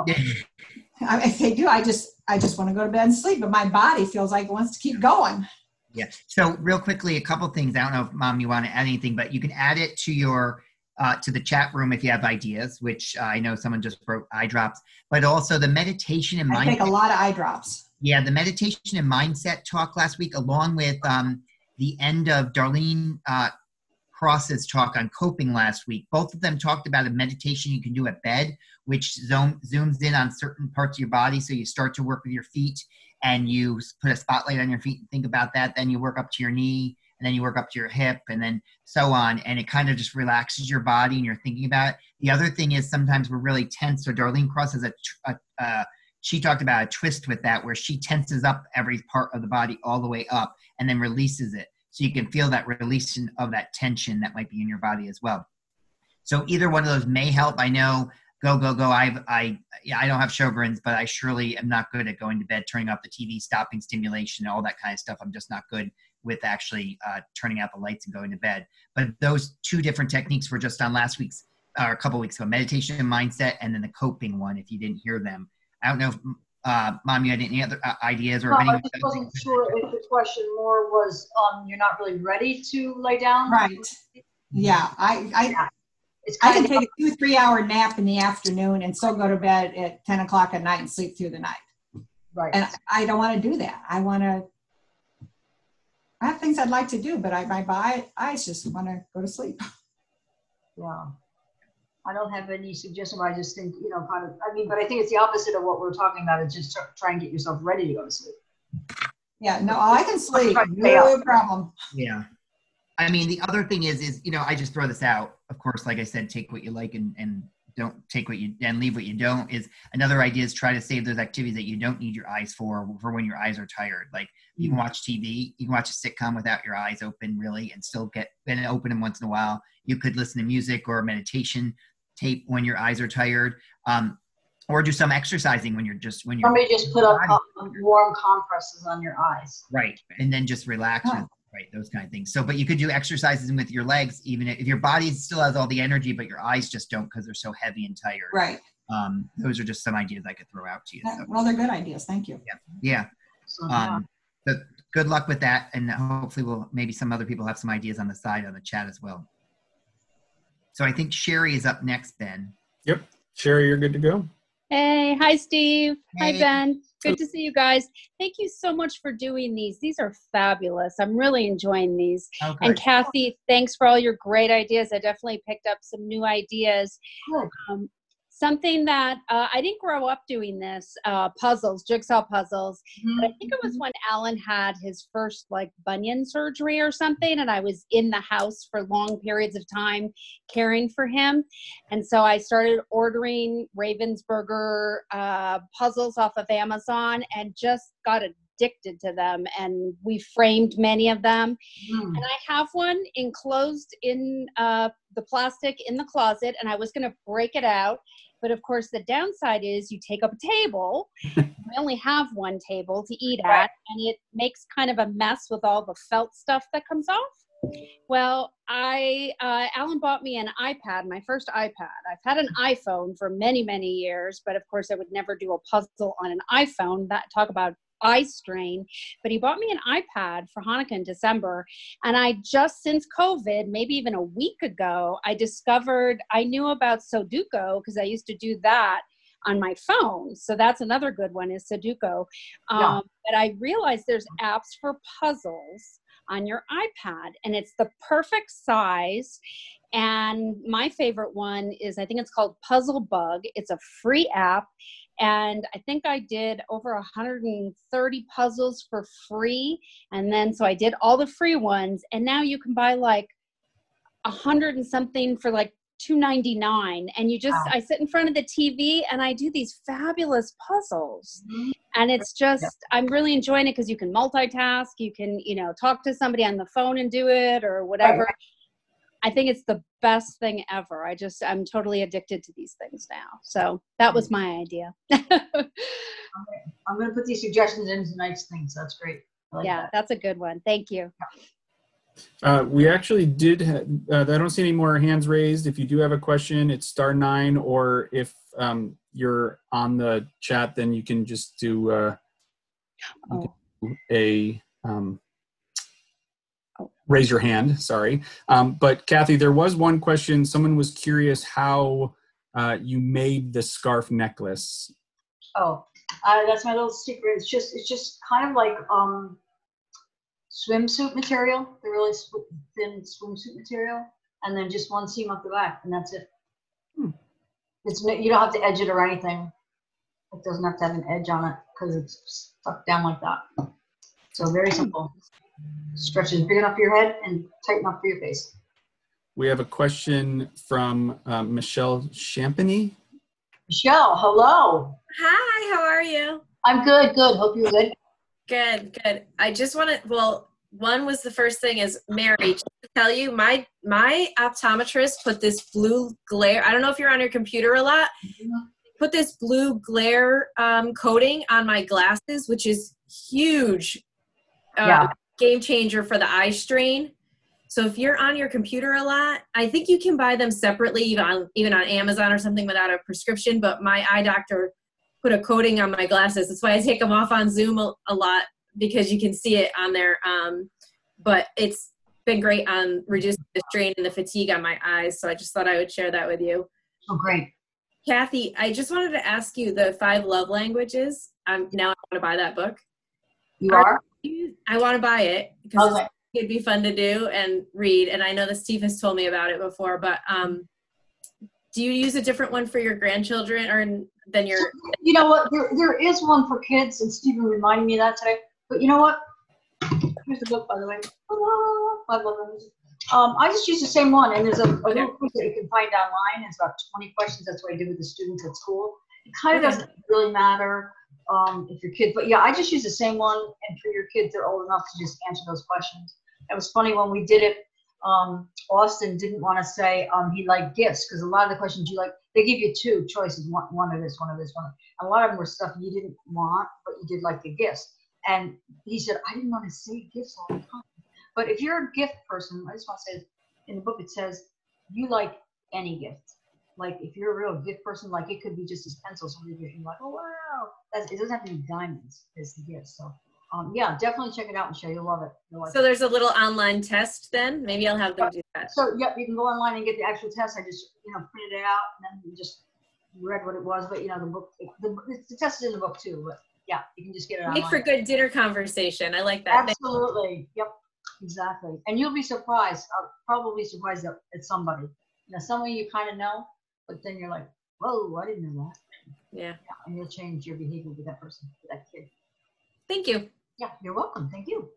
If they do, I just want to go to bed and sleep, but my body feels like it wants to keep going. Yeah. So real quickly, a couple things. I don't know if Mom, you want to add anything, but you can add it to your to the chat room if you have ideas, which I know someone just wrote eye drops, but also the meditation and mindset. I take a lot of eye drops. Yeah, the meditation and mindset talk last week, along with the end of Darlene Cross's talk on coping last week. Both of them talked about a meditation you can do at bed, which zooms in on certain parts of your body. So you start to work with your feet and you put a spotlight on your feet and think about that. Then you work up to your knee and then you work up to your hip and then so on. And it kind of just relaxes your body and you're thinking about it. The other thing is sometimes we're really tense. So Darlene Cross has she talked about a twist with that where she tenses up every part of the body all the way up and then releases it. So you can feel that release of that tension that might be in your body as well. So either one of those may help. I know go. I don't have Sjogren's, but I surely am not good at going to bed, turning off the TV, stopping stimulation, all that kind of stuff. I'm just not good with actually turning out the lights and going to bed. But those two different techniques were just on last week's, or a couple weeks ago, meditation and mindset, and then the coping one, if you didn't hear them. I don't know if, Mom, you had any other ideas or No, if I anyone just wasn't sure if the question more was, you're not really ready to lay down. Right. Yeah, It's I kind can of take a 2-3 hour nap in the afternoon and still go to bed at 10 o'clock at night and sleep through the night. right. And I don't want to do that. I have things I'd like to do, but my eyes just want to go to sleep. Yeah. I don't have any suggestion, but I just think, but I think it's the opposite of what we're talking about. It's just try and get yourself ready to go to sleep. Yeah, no, I can sleep. Try to stay No up. problem. Yeah. I mean, the other thing is, I just throw this out. Of course, like I said, take what you like and don't take and leave what you don't. Is another idea is try to save those activities that you don't need your eyes for when your eyes are tired. Like you can watch TV, you can watch a sitcom without your eyes open really and still open them once in a while. You could listen to music or meditation tape when your eyes are tired. Or do some exercising when you're Somebody just put up warm compresses on your eyes. right. And then just relax. Right, those kind of things. So, but you could do exercises with your legs, even if your body still has all the energy, but your eyes just don't because they're so heavy and tired. Right. Those are just some ideas I could throw out to you. So. Well, they're good ideas. Thank you. Yeah. So, But good luck with that, and hopefully maybe some other people have some ideas on the side on the chat as well. So I think Sherry is up next, Ben. Yep. Sherry, you're good to go. Hey, hi, Steve. Hey. Hi, Ben. Good to see you guys. Thank you so much for doing these. These are fabulous. I'm really enjoying these. Okay. And Kathy, thanks for all your great ideas. I definitely picked up some new ideas. Good. Something that I didn't grow up doing this, puzzles, jigsaw puzzles. Mhm. But I think it was when Alan had his first bunion surgery or something, and I was in the house for long periods of time caring for him. And so I started ordering Ravensburger puzzles off of Amazon and just got addicted to them. And we framed many of them. Mm. And I have one enclosed in the plastic in the closet, and I was going to break it out. But of course, the downside is you take up a table. I only have one table to eat at, and it makes kind of a mess with all the felt stuff that comes off. Well, Alan bought me an iPad, my first iPad. I've had an iPhone for many, many years, but of course I would never do a puzzle on an iPhone. Talk about eye strain. But he bought me an iPad for Hanukkah in December, and I just since COVID, maybe even a week ago, I discovered I knew about Sudoku because I used to do that on my phone. So that's another good one is Sudoku. Yeah. But I realized there's apps for puzzles on your iPad, and it's the perfect size. And my favorite one is, I think it's called Puzzle Bug. It's a free app. And I think I did over 130 puzzles for free. And then, so I did all the free ones. And now you can buy 100 and something for $2.99. And you just, Wow. I sit in front of the TV and I do these fabulous puzzles. Mhm. And it's just, I'm really enjoying it because you can multitask. You can, talk to somebody on the phone and do it or whatever. Right. I think it's the best thing ever. I'm totally addicted to these things now. So that was my idea. I'm going to put these suggestions in tonight's things. That's great. I like Yeah, that. that's a good one. Thank you. We actually did I don't see any more hands raised. If you do have a question, it's *9, or if you're on the chat, then you can just do raise your hand, sorry. But Kathy, there was one question. Someone was curious how you made the scarf necklace. Oh, that's my little secret. It's just kind of like swimsuit material, the really thin swimsuit material, and then just one seam up the back, and that's it. You don't have to edge it or anything. It doesn't have to have an edge on it because it's stuck down like that. So very simple. Stretches big enough for your head and tight enough for your face. We have a question from Michelle Champagny. Michelle, hello. Hi, how are you? I'm good, good. Hope you're good. Good, good. I just want to, well, one was the first thing is, Mary, just to tell you, my optometrist put this blue glare, I don't know if you're on your computer a lot, put this blue glare coating on my glasses, which is huge. Game changer for the eye strain. So if you're on your computer a lot, I think you can buy them separately, even on Amazon or something without a prescription, but my eye doctor put a coating on my glasses. That's why I take them off on Zoom a lot, because you can see it on there. But it's been great on reducing the strain and the fatigue on my eyes. So I just thought I would share that with you. Oh, great. Kathy, I just wanted to ask you the 5 love languages. Now I want to buy that book. You are? I want to buy it because it'd be fun to do and read. And I know that Steve has told me about it before, but do you use a different one for your grandchildren or than your? You know what? There is one for kids, and Stephen reminded me of that today. But you know what? Here's the book, by the way. I just use the same one, and there's a little quiz that you can find online. It's about 20 questions. That's what I did with the students at school. It kind of doesn't really matter if your kids, but yeah, I just use the same one. And for your kids, they're old enough to just answer those questions. It was funny when we did it. Austin didn't want to say he liked gifts, because a lot of the questions they give you 2 choices, one of this, one of this, one. And a lot of them were stuff you didn't want, but you did like the gifts. And he said, I didn't want to say gifts all the time. But if you're a gift person, I just want to say, in the book it says you like any gift. Like if you're a real gift person, like it could be just this pencil, somebody gives you, like, oh wow, it doesn't have to be diamonds as the gift. So yeah, definitely check it out, Michelle. You'll love it. So there's a little online test then? Maybe I'll have them do that. So yeah, you can go online and get the actual test. I just printed it out and then just read what it was. But the book, the test is in the book too. But yeah, you can just get it online. Make for good dinner conversation. I like that. Absolutely. Yep. Exactly. And you'll be surprised. Probably surprised at somebody. Someone you kind of know, but then you're like, whoa, I didn't know that. Yeah. And you'll change your behavior with that person, with that kid. Thank you. Yeah, you're welcome. Thank you.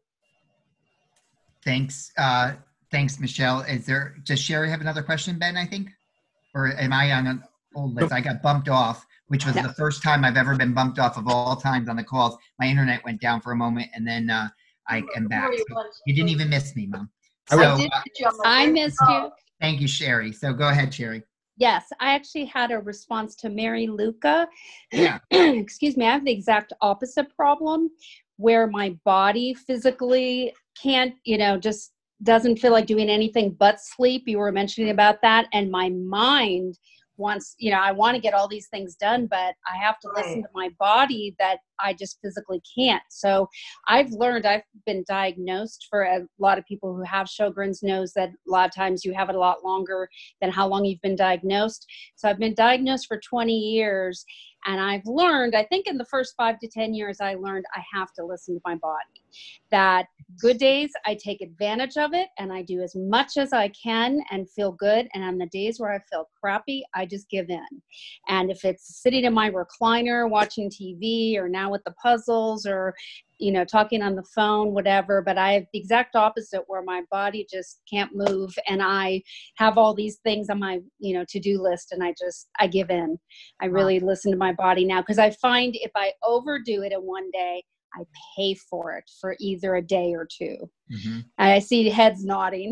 Thanks. Thanks, Michelle. Does Sherry have another question, Ben, I think? Or am I on an old list? I got bumped off, which was the first time I've ever been bumped off of all times on the calls. My internet went down for a moment, and then I am back. So you didn't even miss me, Mom. So, I missed you. Thank you, Sherry. So go ahead, Sherry. Yes, I actually had a response to Mary Luca. Yeah. Excuse me, I have the exact opposite problem where my body physically can't, just doesn't feel like doing anything but sleep. You were mentioning about that. And my mind wants, I want to get all these things done, but I have to listen to my body that I just physically can't. So I've been diagnosed, for a lot of people who have Sjogren's knows that a lot of times you have it a lot longer than how long you've been diagnosed. So I've been diagnosed for 20 years. And I've learned, I think in the first 5 to 10 years, I learned I have to listen to my body. That good days, I take advantage of it and I do as much as I can and feel good. And on the days where I feel crappy, I just give in. And if it's sitting in my recliner, watching TV, or now with the puzzles, or talking on the phone, whatever, but I have the exact opposite where my body just can't move and I have all these things on my, to-do list and I give in. I really listen to my body now, because I find if I overdo it in one day, I pay for it for either a day or 2. Mm-hmm. I see heads nodding.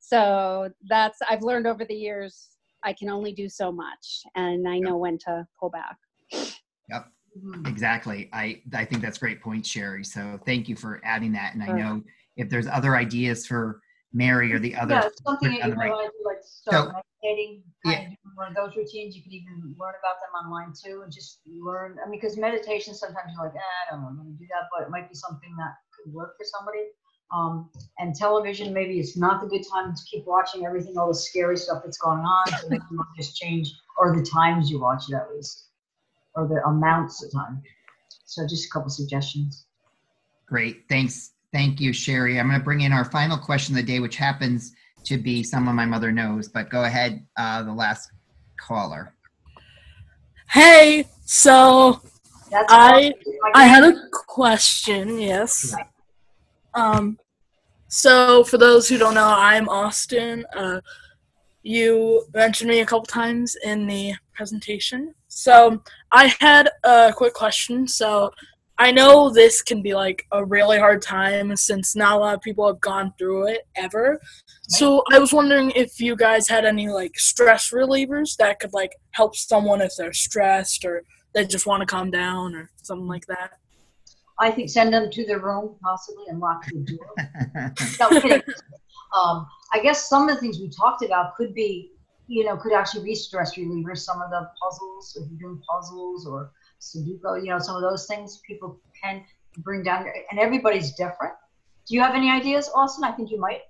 So I've learned over the years, I can only do so much and I know when to pull back. Yep. Exactly. I think that's great point, Sherry. So thank you for adding that. And I know if there's other ideas for Mary or the other. Yeah, something that you want to do, like start meditating, kind of doing one of those routines. You can even learn about them online too, and just learn. I mean, because meditation, sometimes you're like, I don't know, I'm going to do that, but it might be something that could work for somebody. And television, maybe it's not the good time to keep watching everything, all the scary stuff that's going on. So you might just change, or the times you watch it at least, or the amounts of time. So just a couple suggestions. Great. Thanks. Thank you, Sherry. I'm going to bring in our final question of the day, which happens to be someone my mother knows, but go ahead, the last caller. Hey, so That's I awesome. had a question, yes. So for those who don't know, I'm Austin. You mentioned me a couple times in the presentation. So I had a quick question. So I know this can be like a really hard time since not a lot of people have gone through it ever. So I was wondering if you guys had any like stress relievers that could like help someone if they're stressed or they just want to calm down or something like that. I think send them to their room possibly and lock the door. No, kidding. I guess some of the things we talked about could be, could actually be stress relievers. Some of the puzzles, if you're doing puzzles or Sudoku, some of those things people can bring down. And everybody's different. Do you have any ideas, Austin? I think you might.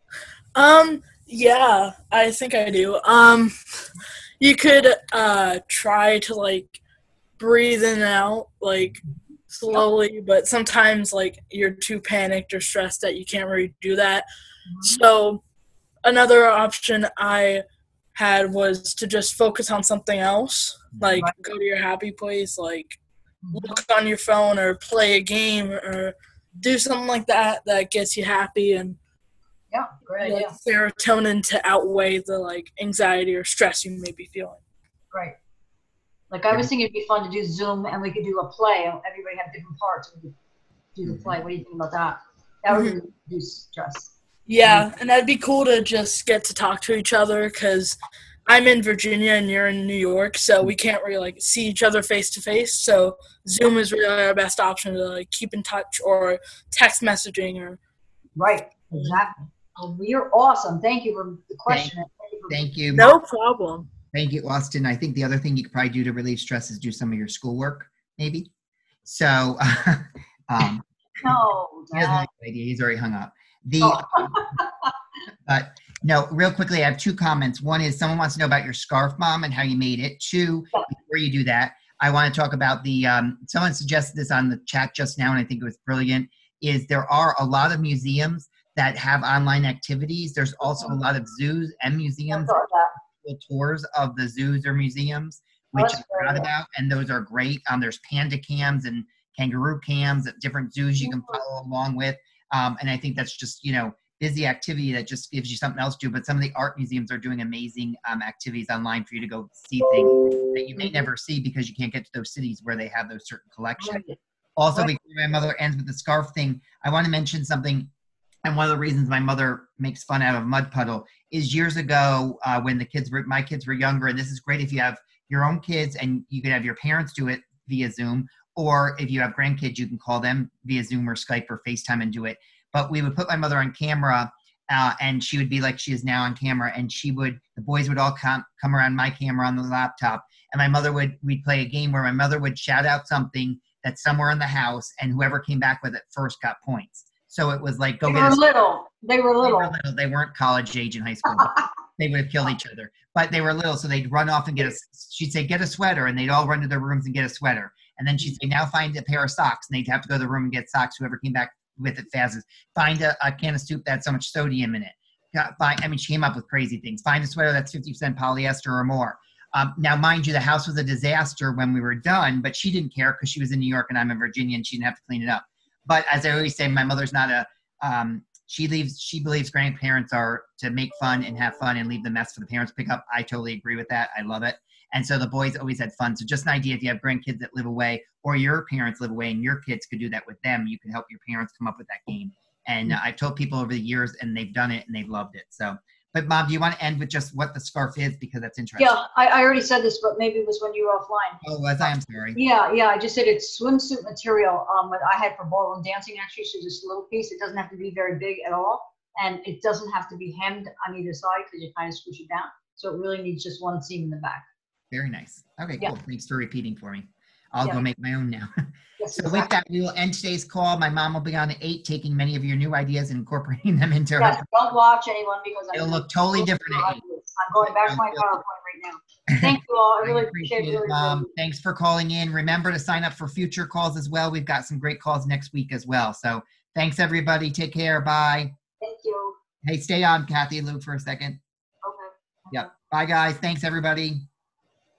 Yeah, I think I do. You could try to like breathe in and out like slowly, but sometimes like you're too panicked or stressed that you can't really do that. So another option I had was to just focus on something else, like go to your happy place, like look on your phone or play a game or do something like that that gets you happy and great like idea. serotonin to outweigh the like anxiety or stress you may be feeling. Right. Like I was thinking it'd be fun to do Zoom and we could do a play. Everybody have different parts. We could do the play. What do you think about that? That would reduce stress. Yeah, and that'd be cool to just get to talk to each other because I'm in Virginia and you're in New York, so we can't really like see each other face to face. So Zoom is really our best option to like keep in touch or text messaging or. Right. Exactly. Well, you're awesome. Thank you for the question. Thank you. No problem. Thank you, Austin. I think the other thing you could probably do to relieve stress is do some of your schoolwork, maybe. So, no, he doesn't like the idea. He's already hung up. But no, real quickly, I have two comments. One is someone wants to know about your scarf, Mom, and how you made it. Two, before you do that, I want to talk about the, someone suggested this on the chat just now, and I think it was brilliant, is there are a lot of museums that have online activities. There's also a lot of zoos and museums, tours of the zoos or museums, which I'm proud about, and those are great. There's panda cams and kangaroo cams at different zoos you can follow along with. And I think that's just, busy activity that just gives you something else to do. But some of the art museums are doing amazing activities online for you to go see things that you may never see because you can't get to those cities where they have those certain collections. Also, before my mother ends with the scarf thing, I want to mention something. And one of the reasons my mother makes fun out of Mud Puddle is years ago when my kids were younger, and this is great if you have your own kids and you can have your parents do it via Zoom, or if you have grandkids, you can call them via Zoom or Skype or FaceTime and do it. But we would put my mother on camera and she would be like she is now on camera, and the boys would all come around my camera on the laptop, and we'd play a game where my mother would shout out something that's somewhere in the house, and whoever came back with it first got points. So it was like, They were little. They weren't college age in high school. They would have killed each other. But they were little, so they'd run off and she'd say, get a sweater, and they'd all run to their rooms and get a sweater. And then she'd say, now find a pair of socks. And they'd have to go to the room and get socks, whoever came back with it fastest. Find a can of soup that had so much sodium in it. She came up with crazy things. Find a sweater that's 50% polyester or more. Now, mind you, the house was a disaster when we were done, but she didn't care because she was in New York and I'm in Virginia and she didn't have to clean it up. But as I always say, my mother's not she believes grandparents are to make fun and have fun and leave the mess for the parents to pick up. I totally agree with that. I love it. And so the boys always had fun. So just an idea, if you have grandkids that live away or your parents live away and your kids could do that with them, you can help your parents come up with that game. And I've told people over the years and they've done it and they've loved it. So, but Mom, do you want to end with just what the scarf is? Because that's interesting. Yeah, I already said this, but maybe it was when you were offline. Oh, was I? I'm sorry. Yeah, I just said it's swimsuit material that I had for ballroom dancing, actually. So just a little piece. It doesn't have to be very big at all. And it doesn't have to be hemmed on either side because you kind of squish it down. So it really needs just one seam in the back. Very nice. Okay, Yeah. cool. Thanks for repeating for me. I'll go make my own now. Yes, So with that, we will end today's call. My mom will be on at 8, taking many of your new ideas and incorporating them into Yes, her. don't watch anyone because It'll look totally different at 8. I'm going back to my PowerPoint right now. Thank you all. I really appreciate it. Mom. Thanks for calling in. Remember to sign up for future calls as well. We've got some great calls next week as well. So Thanks, everybody. Take care. Bye. Thank you. Hey, stay on, Kathy Lou, for a second. Okay. Yep. Bye, guys. Thanks, everybody.